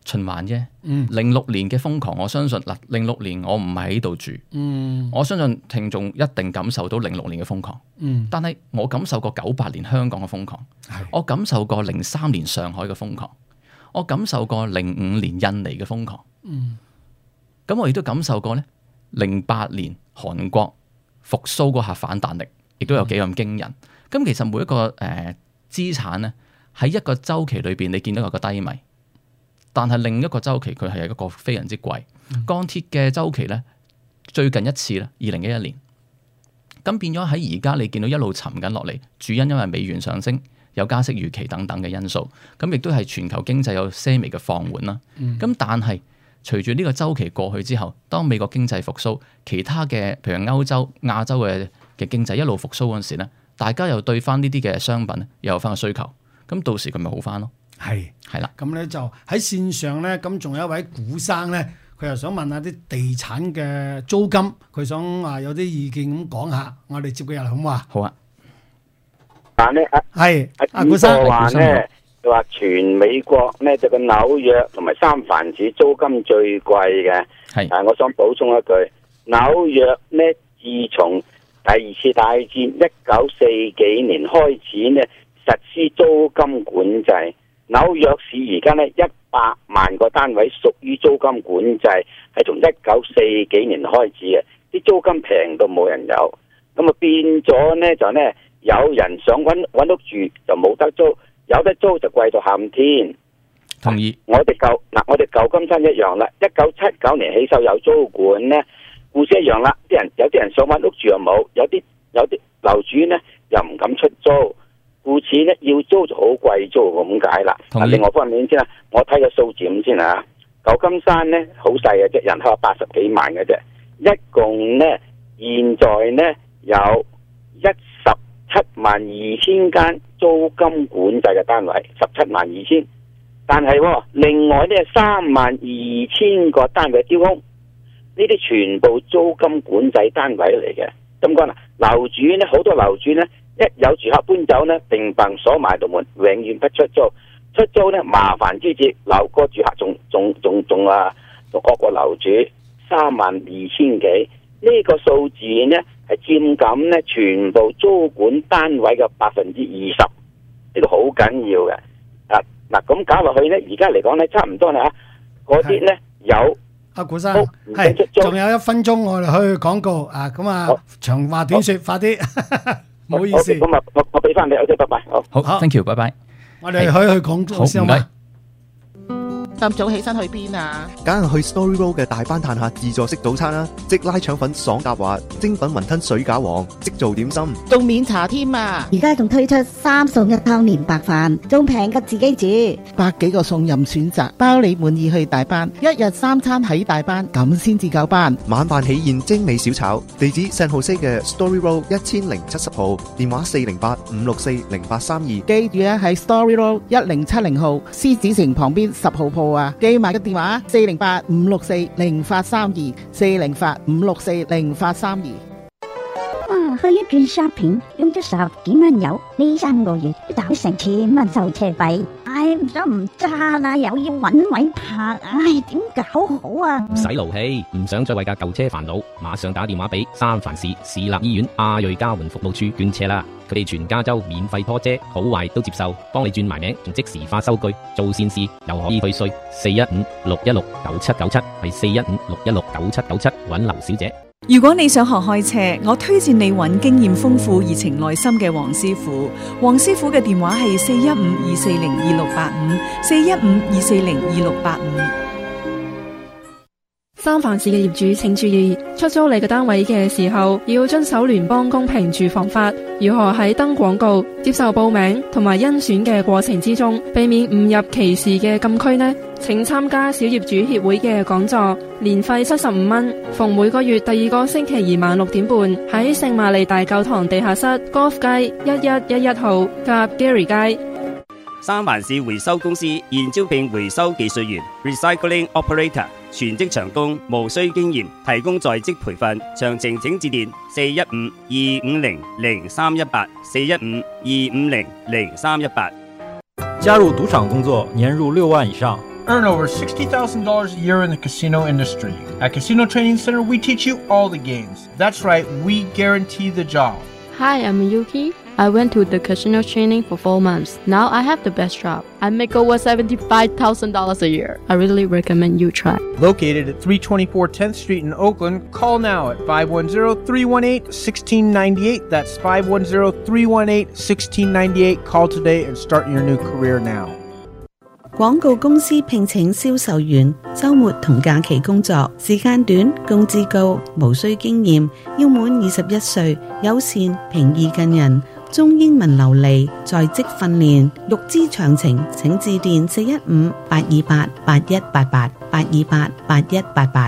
循環啫。 嗯零六年嘅瘋狂，我相信嗱，零六年我唔係喺度住， 嗯我相信聽眾一定感受到零六年嘅瘋狂。 嗯但係我感受過九八年香港嘅瘋狂，我感受過零三年上海嘅瘋狂，我感受過零五年印尼嘅瘋狂。 嗯咁我亦都感受過咧，零八年韓國復甦嗰下反彈力，亦都有幾咁驚人。咁其實每一個誒、呃、資產咧，喺一個週期裏邊，你見到有個低迷，但係另一個週期佢係一個非常之貴。 嗯、 鋼鐵嘅週期咧，最近一次咧，二零一一年。咁變咗喺而家你見到一路沉緊落嚟，主因因為美元上升、有加息預期等等嘅因素，咁亦都係全球經濟有些微嘅放緩啦。咁、嗯、但係隨住呢個週期過去之後，當美國經濟復甦，其他嘅譬如歐洲、亞洲嘅嘅經濟一路復甦嗰陣時咧，大家又對翻呢啲嘅商品又有翻個需求，咁到時佢咪好翻咯。 係係啦， 咁咧就喺線上咧，咁仲有一位古生咧，佢又想問下啲地產嘅租金，佢想話有啲意見咁講下，我哋接佢入嚟好唔好啊？ 好啊。 但咧啊， 係阿古生話咧，佢話全美國咧就個紐約同埋三藩市租金最貴嘅。 係， 但係我想補充一句，紐約咧自從第二次大戰一九四幾年開始呢，實施租金管制。紐約市而家呢，一百萬個單位屬於租金管制，係從一九四幾年開始嘅，啲租金平到冇人有，咁啊變咗呢，就呢，有人想揾揾屋住就冇得租，有得租就貴到喊天。 同意。 我哋舊嗱，我哋舊金山一樣啦，一九七九年起售有租管呢，故事一樣啦。啲人有啲人想揾屋住又冇，有啲有啲樓主呢又唔敢出租。故此咧，要租就好貴租咁解啦。啊，另外方面先啦，我睇個數字咁先啊。舊金山咧好細嘅啫，人口八十幾萬嘅啫，一共咧現在咧有一十七萬二千間租金管制嘅單位，十七萬二千。但係、哦、另外咧三萬二千個單位丟空，呢啲全部租金管制單位嚟嘅。咁講啦，樓主咧好多樓主咧。一有住客搬走呢，定bằng鎖埋道門，永遠不出租。出租呢，麻煩之至，樓個住客仲仲仲仲啊，仲惡過樓主三萬二千幾。呢、這個數字呢，係佔緊呢全部租管單位嘅百分之二十，呢個好緊要嘅。啊嗱，咁搞落去呢，而家嚟講呢，差唔多啦。嗰啲呢有阿古生係，仲有一分鐘我哋去廣告啊，咁啊長話短説，快啲。唔好意思， 咁啊，我我俾翻你，OK，拜拜，好， 好 ，thank you，拜拜。 我哋可以去廣告先嘛。 咁早起身去邊啊？ 梗係去 Story Road 嘅大班嘆客自助式早餐啦，即拉腸粉爽夾滑，精品雲吞水餃王，即做點心， 仲免茶添啊！ 而家仲推出三餸一湯年白飯，仲平過自己煮， 百幾個餸任選擇，包你滿意去大班，一日三餐喺大班，咁先至夠班。 晚飯喜宴精美小炒，地址聖荷西嘅 Story Road 一千零七十號，電話四零八五六四零八三二。 記住啊，喺 Story Road 一零七零號獅子城旁邊十號鋪啊，記埋個電話四零八五六四零八三二，四零八五六四零八三二。 哇！去一轉 shopping 用咗十幾蚊油，呢三個月都打成千蚊收車費。唉，唔想唔揸啦，又要揾位泊，唉，點搞好啊？ 唔使勞氣，唔想再為架舊車煩惱，馬上打電話俾三藩市市立醫院亞瑞交援服務處捐車啦！佢哋全加州免費拖車，好壞都接受，幫你轉埋名，仲即時發收據，做善事又可以退稅。四一五六一六九七九七係四一五六一六九七九七，揾劉小姐。 如果你想學開車，我推薦你揾經驗豐富、熱情內心嘅黃師傅。黃師傅嘅電話係四一五二四零二六八五，四一五二四零二六八五。 三藩市嘅業主請注意，出租你嘅單位嘅時候，要遵守聯邦公平住房法。如何喺登廣告、接受報名同埋甄選嘅過程之中，避免誤入歧視嘅禁區呢？請參加小業主協會嘅講座，年費七十五蚊，逢每個月第二個星期二晚六點半喺聖瑪利大教堂地下室 Golf 街一一一一號及 Gary 街。 三藩市回收公司現招聘回收技術員 （Recycling Operator），全職長工，無需經驗，提供在職培訓。詳情請致電四一五二五零零三一八，四一五二五零零三一八。 加入賭場工作，年入六萬以上。 Earn over sixty thousand dollars a year in the casino industry. At Casino Training Center, we teach you all the games. That's right, we guarantee the job. Hi, I'm Yuki. I went to the casino training for four months. Now I have the best job. I make over seventy-five thousand dollars a year. I really recommend you try. Located at three twenty-four tenth Street in Oakland, call now at five one zero, three one eight, one six nine eight. That's five one zero, three one eight, one six nine eight. Call today and start your new career now. 廣告公司聘請銷售員，週末同假期工作，時間短，工資高，無需經驗，要滿二十一歲，友善，平易近人，中英文流利，在職訓練。欲知詳情，請致電四一五八二八八一八八八二八八一八八。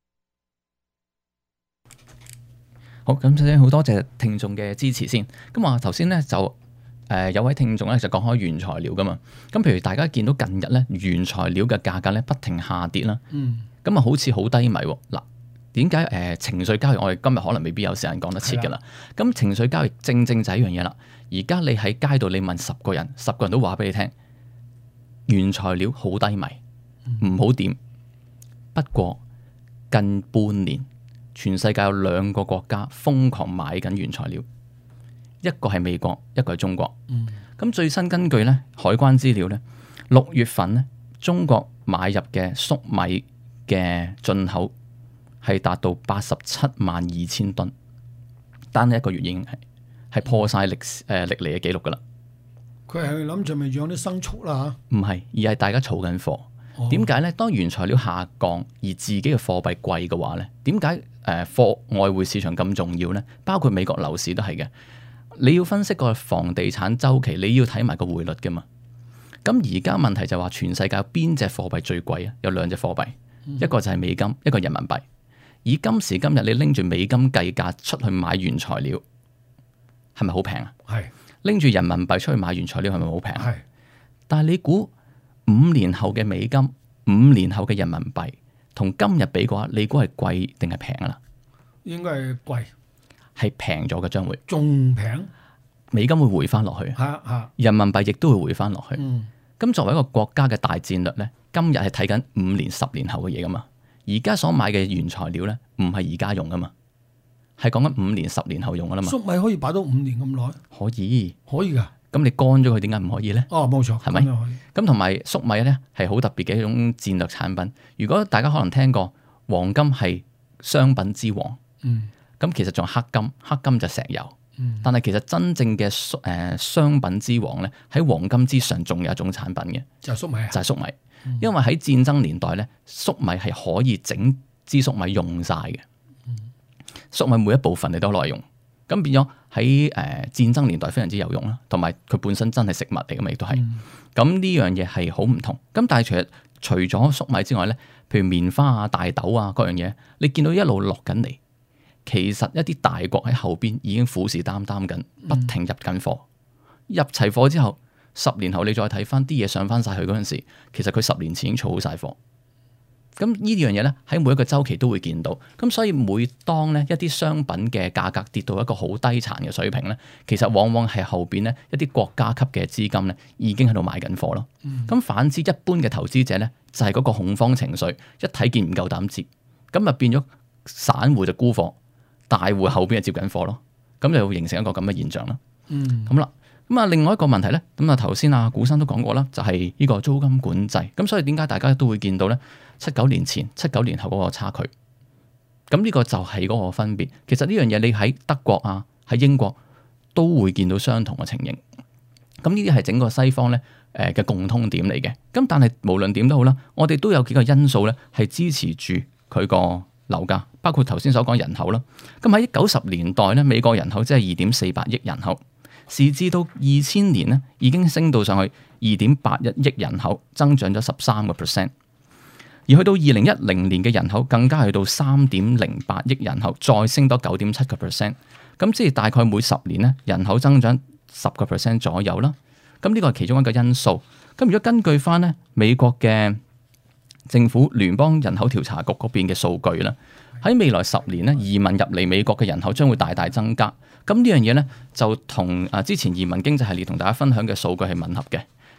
好，咁首先好多謝聽眾嘅支持先。咁啊，頭先咧就誒、呃、有位聽眾咧就講開原材料噶嘛。咁譬如大家見到近日咧原材料嘅價格咧不停下跌啦， 嗯， 咁啊好似好低迷喎。嗱，點解誒情緒交易我哋今日可能未必有時間講得切㗎啦。咁情緒交易正正就係一樣嘢啦。而家你喺街度你問十個人，十個人都話俾你聽，原材料好低迷，唔好掂。不過近半年，全世界有兩個國家瘋狂買緊原材料，一個係美國，一個係中國。咁、嗯、最新根據咧海關資料咧，六月份咧中國買入嘅粟米嘅進口係達到八十七萬二千噸，單一個月已經係係破晒歷誒歷嚟嘅記錄㗎啦。 佢係諗住咪養啲牲畜啦嚇？ 唔係，而係大家儲緊貨。點解咧？當原材料下降而自己嘅貨幣貴嘅話咧，點解誒貨外匯市場咁重要咧？包括美國樓市都係嘅。你要分析個房地產週期，你要睇埋個匯率㗎嘛。咁而家問題就係話，全世界有邊隻貨幣最貴啊？有兩隻貨幣，嗯、一個就係美金，一個人民幣。以今時今日你拎住美金計價出去買原材料，係咪好平啊？ 係。 拎住人民幣出去買原材料係咪好平？ 係。 但係你估五年後嘅美金、五年後嘅人民幣同今日比嘅話，你估係貴定係平啦？ 應該係貴， 係平咗嘅將會。 仲平？ 美金會回翻落去， 係係。 人民幣亦都會回翻落去。 嗯。 咁作為一個國家嘅大戰略咧，今日係睇緊五年、十年後嘅嘢噶嘛。而家所買嘅原材料咧，唔係而家用噶嘛，係講緊五年、十年後用噶啦嘛。 粟米可以擺到五年咁耐？ 可以， 可以噶。 咁你乾咗佢，點解唔可以咧？ 哦，冇錯， 係咪？咁同埋粟米咧係好特別嘅一種戰略產品。如果大家可能聽過黃金係商品之王， 嗯， 咁其實仲有黑金，黑金就石油， 嗯， 但係其實真正嘅誒、呃、商品之王咧，喺黃金之上仲有一種產品嘅， 就係粟米啊， 就係粟米。因為喺戰爭年代咧，粟米係可以整支粟米用晒嘅，粟米每一部分你都攞嚟用，咁變咗喺誒戰爭年代非常之有用啦，同埋佢本身真係食物嚟嘅嘛，亦都係。咁呢樣嘢係好唔同。咁但係除除咗粟米之外咧，譬如棉花啊、大豆啊各樣嘢，你見到一路落緊嚟，其實一啲大國喺後邊已經虎視眈眈緊，不停入緊貨，入齊貨之後。十年後你再睇翻啲嘢上翻晒去嗰陣時，其實佢十年前已經儲好晒貨。咁呢樣嘢咧喺每一個週期都會見到。咁所以每當咧一啲商品嘅價格跌到一個好低殘嘅水平咧，其實往往係後邊咧一啲國家級嘅資金咧已經喺度買緊貨咯。咁、嗯、反之，一般嘅投資者咧就係、是、嗰個恐慌情緒，一睇見唔夠膽接，咁啊變咗散戶就沽貨，大戶後邊就接緊貨咯。咁就會形成一個咁嘅現象啦。 嗯， 咁啦。咁啊，另外一個問題咧，咁啊頭先啊古生都講過啦，就係呢個租金管制。咁所以點解大家都會見到咧？七九年前、七九年後嗰個差距，咁呢個就係嗰個分別。其實呢樣嘢你喺德國啊、喺英國都會見到相同嘅情形。咁呢啲係整個西方咧誒嘅共通點嚟嘅。咁但係無論點都好啦，我哋都有幾個因素咧係支持住佢個樓價，包括頭先所講人口啦。咁喺九十年代咧，美國人口即係二點四八億人口。時至到二千年咧，已經升到上去二點八一億人口，增長咗十三個 percent。而去到二零一零年嘅人口更加去到三點零八億人口，再升多九點七個 percent。咁即係大概每十年咧，人口增長十個 percent 左右啦。咁呢個係其中一個因素。咁如果根據翻咧美國嘅政府聯邦人口調查局嗰邊嘅數據啦，喺未來十年咧，移民入嚟美國嘅人口將會大大增加。咁呢樣嘢咧就同啊之前移民經濟系列同大家分享嘅數據係吻合嘅。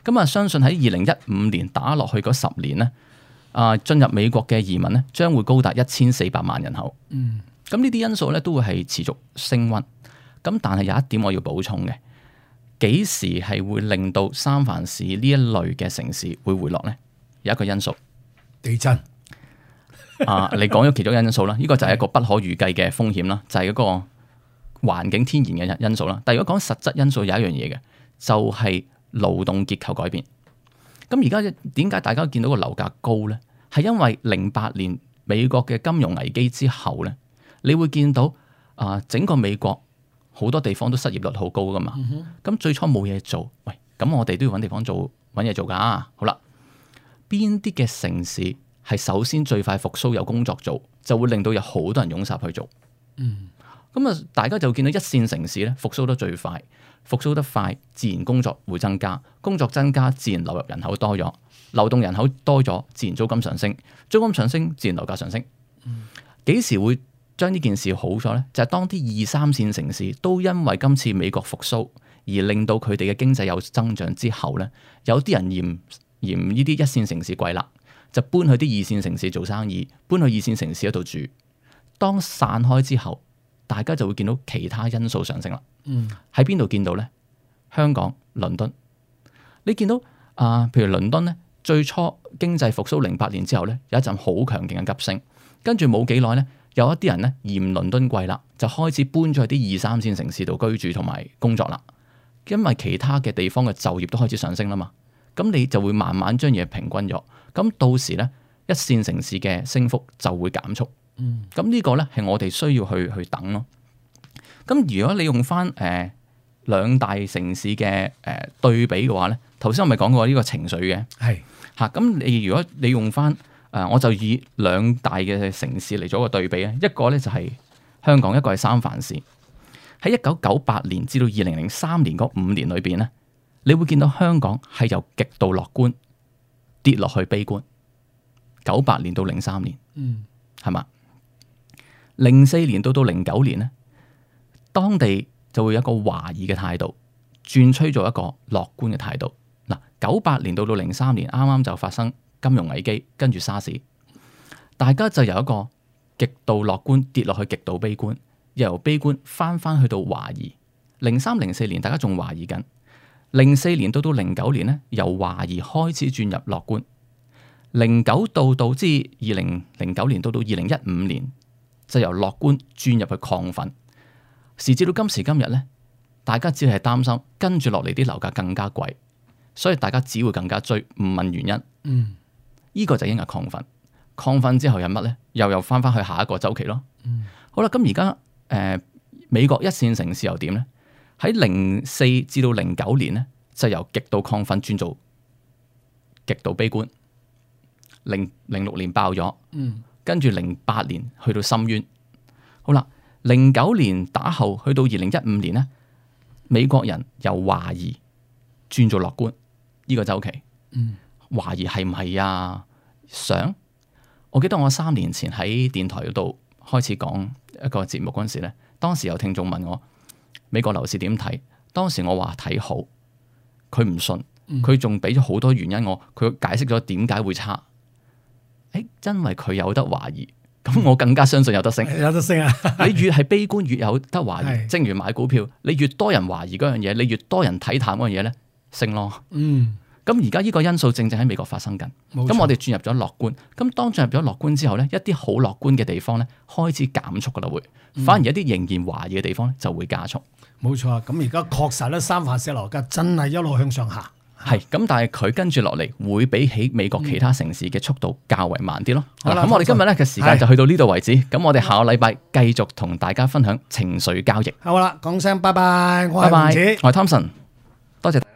咁啊，相信喺二零一五年打落去嗰十年咧，啊進入美國嘅移民咧，將會高達一千四百萬人口。 嗯， 咁呢啲因素咧都會係持續升溫。咁但係有一點我要補充嘅，幾時係會令到三藩市呢一類嘅城市會回落呢？有一個因素， 地震。 啊，你講咗其中一個因素啦，呢、這個就係一個不可預計嘅風險啦，就係、是、嗰個環境天然嘅因素啦。但係如果講實質因素，有一樣嘢嘅，就係、是、勞動結構改變。咁而家點解大家見到個樓價高呢？係因為零八年美國嘅金融危機之後呢，你會見到啊，整個美國好多地方都失業率好高噶嘛。咁、嗯、哼最初冇嘢做，喂，咁我哋都要揾地方做，揾嘢做噶。好啦，邊啲嘅城市係首先最快復甦有工作做，就會令到有好多人湧晒去做。嗯，咁啊，大家就見到一線城市咧復甦得最快，復甦得快，自然工作會增加，工作增加，自然流入人口多咗，流動人口多咗，自然租金上升，租金上升，自然樓價上升。幾、嗯、時會將呢件事好咗呢？就係、是、當啲二三線城市都因為今次美國復甦而令到佢哋嘅經濟有增長之後呢，有啲人嫌嫌呢啲一線城市貴啦，就搬去啲二線城市做生意，搬去二線城市嗰度住。當散開之後，大家就會見到其他因素上升啦。嗯，喺邊度見到呢？香港、倫敦，你見到啊、呃，譬如倫敦呢，最初經濟復甦零八年之後呢，有一陣好強勁嘅急升，跟住冇幾耐呢，有一啲人呢嫌倫敦貴啦，就開始搬咗去啲二三線城市度居住同埋工作啦。因為其他嘅地方嘅就業都開始上升啦嘛，咁你就會慢慢將嘢平均咗。咁到時呢，一線城市嘅升幅就會減速。嗯，咁呢個呢，係我哋需要去去等咯。咁如果你用翻誒兩大城市嘅誒、呃、對比嘅話呢，頭先我咪講過呢個情緒嘅，係嚇。咁你如果你用翻誒、呃，我就以兩大嘅城市嚟做個對比咧，一個呢就係香港，一個係三藩市。喺一九九八年至到二零零三年嗰五年裏邊呢，你會見到香港係由極度樂觀跌落去悲觀。九八年到零三年，嗯，係嘛？零四年到到零九年呢，當地就會有一個懷疑嘅態度，轉趨做一個樂觀嘅態度。嗱，九八年到到零三年，啱啱就發生金融危機，跟住沙士，大家就由一個極度樂觀跌落去極度悲觀，又由悲觀翻翻去到懷疑。零三零四年大家仲懷疑緊，零四年到到零九年呢，由懷疑開始轉入樂觀。零九到到至二零零九年到到二零一五年，就由樂觀轉入去亢奮。時至到今時今日呢，大家只係擔心跟住落嚟啲樓價更加貴，所以大家只會更加追，唔問原因。嗯，呢個就應該係亢奮。亢奮之後有乜呢？又又翻翻去下一個周期咯。嗯，好啦，咁而家誒美國一線城市又點呢？喺零四至到零九年呢，就由極度亢奮轉做極度悲觀。零零六年爆咗，嗯，跟住零八年去到深淵。好啦，零九年打後去到二零一五年呢，美國人由懷疑轉做樂觀呢個周期。嗯，懷疑係唔係啊？想，我記得我三年前喺電台嗰度開始講一個節目嗰陣時咧，當時有聽眾問我美國樓市點睇，當時我話睇好，佢唔信，佢仲俾咗好多原因我，佢解釋咗點解會差。誒，因為佢有得懷疑，咁我更加相信有得升， 有得升啊！ 你越係悲觀，越有得懷疑。正如買股票，你越多人懷疑嗰樣嘢，你越多人睇淡嗰樣嘢咧，升咯。嗯，咁而家呢個因素正正喺美國發生緊。咁我哋轉入咗樂觀，咁當進入咗樂觀之後咧，一啲好樂觀嘅地方咧，開始減速噶啦會，反而一啲仍然懷疑嘅地方咧就會加速。 冇錯啊！咁而家確實咧，三藩市樓價真係一路向上行。 係咁，但係佢跟住落嚟會比起美國其他城市嘅速度較為慢啲咯。好啦，咁我哋今日咧嘅時間就去到呢度為止。咁我哋下個禮拜繼續同大家分享情緒交易。 好啦，講聲拜拜，我係拜拜， 吳子， 我係 Thompson，多謝。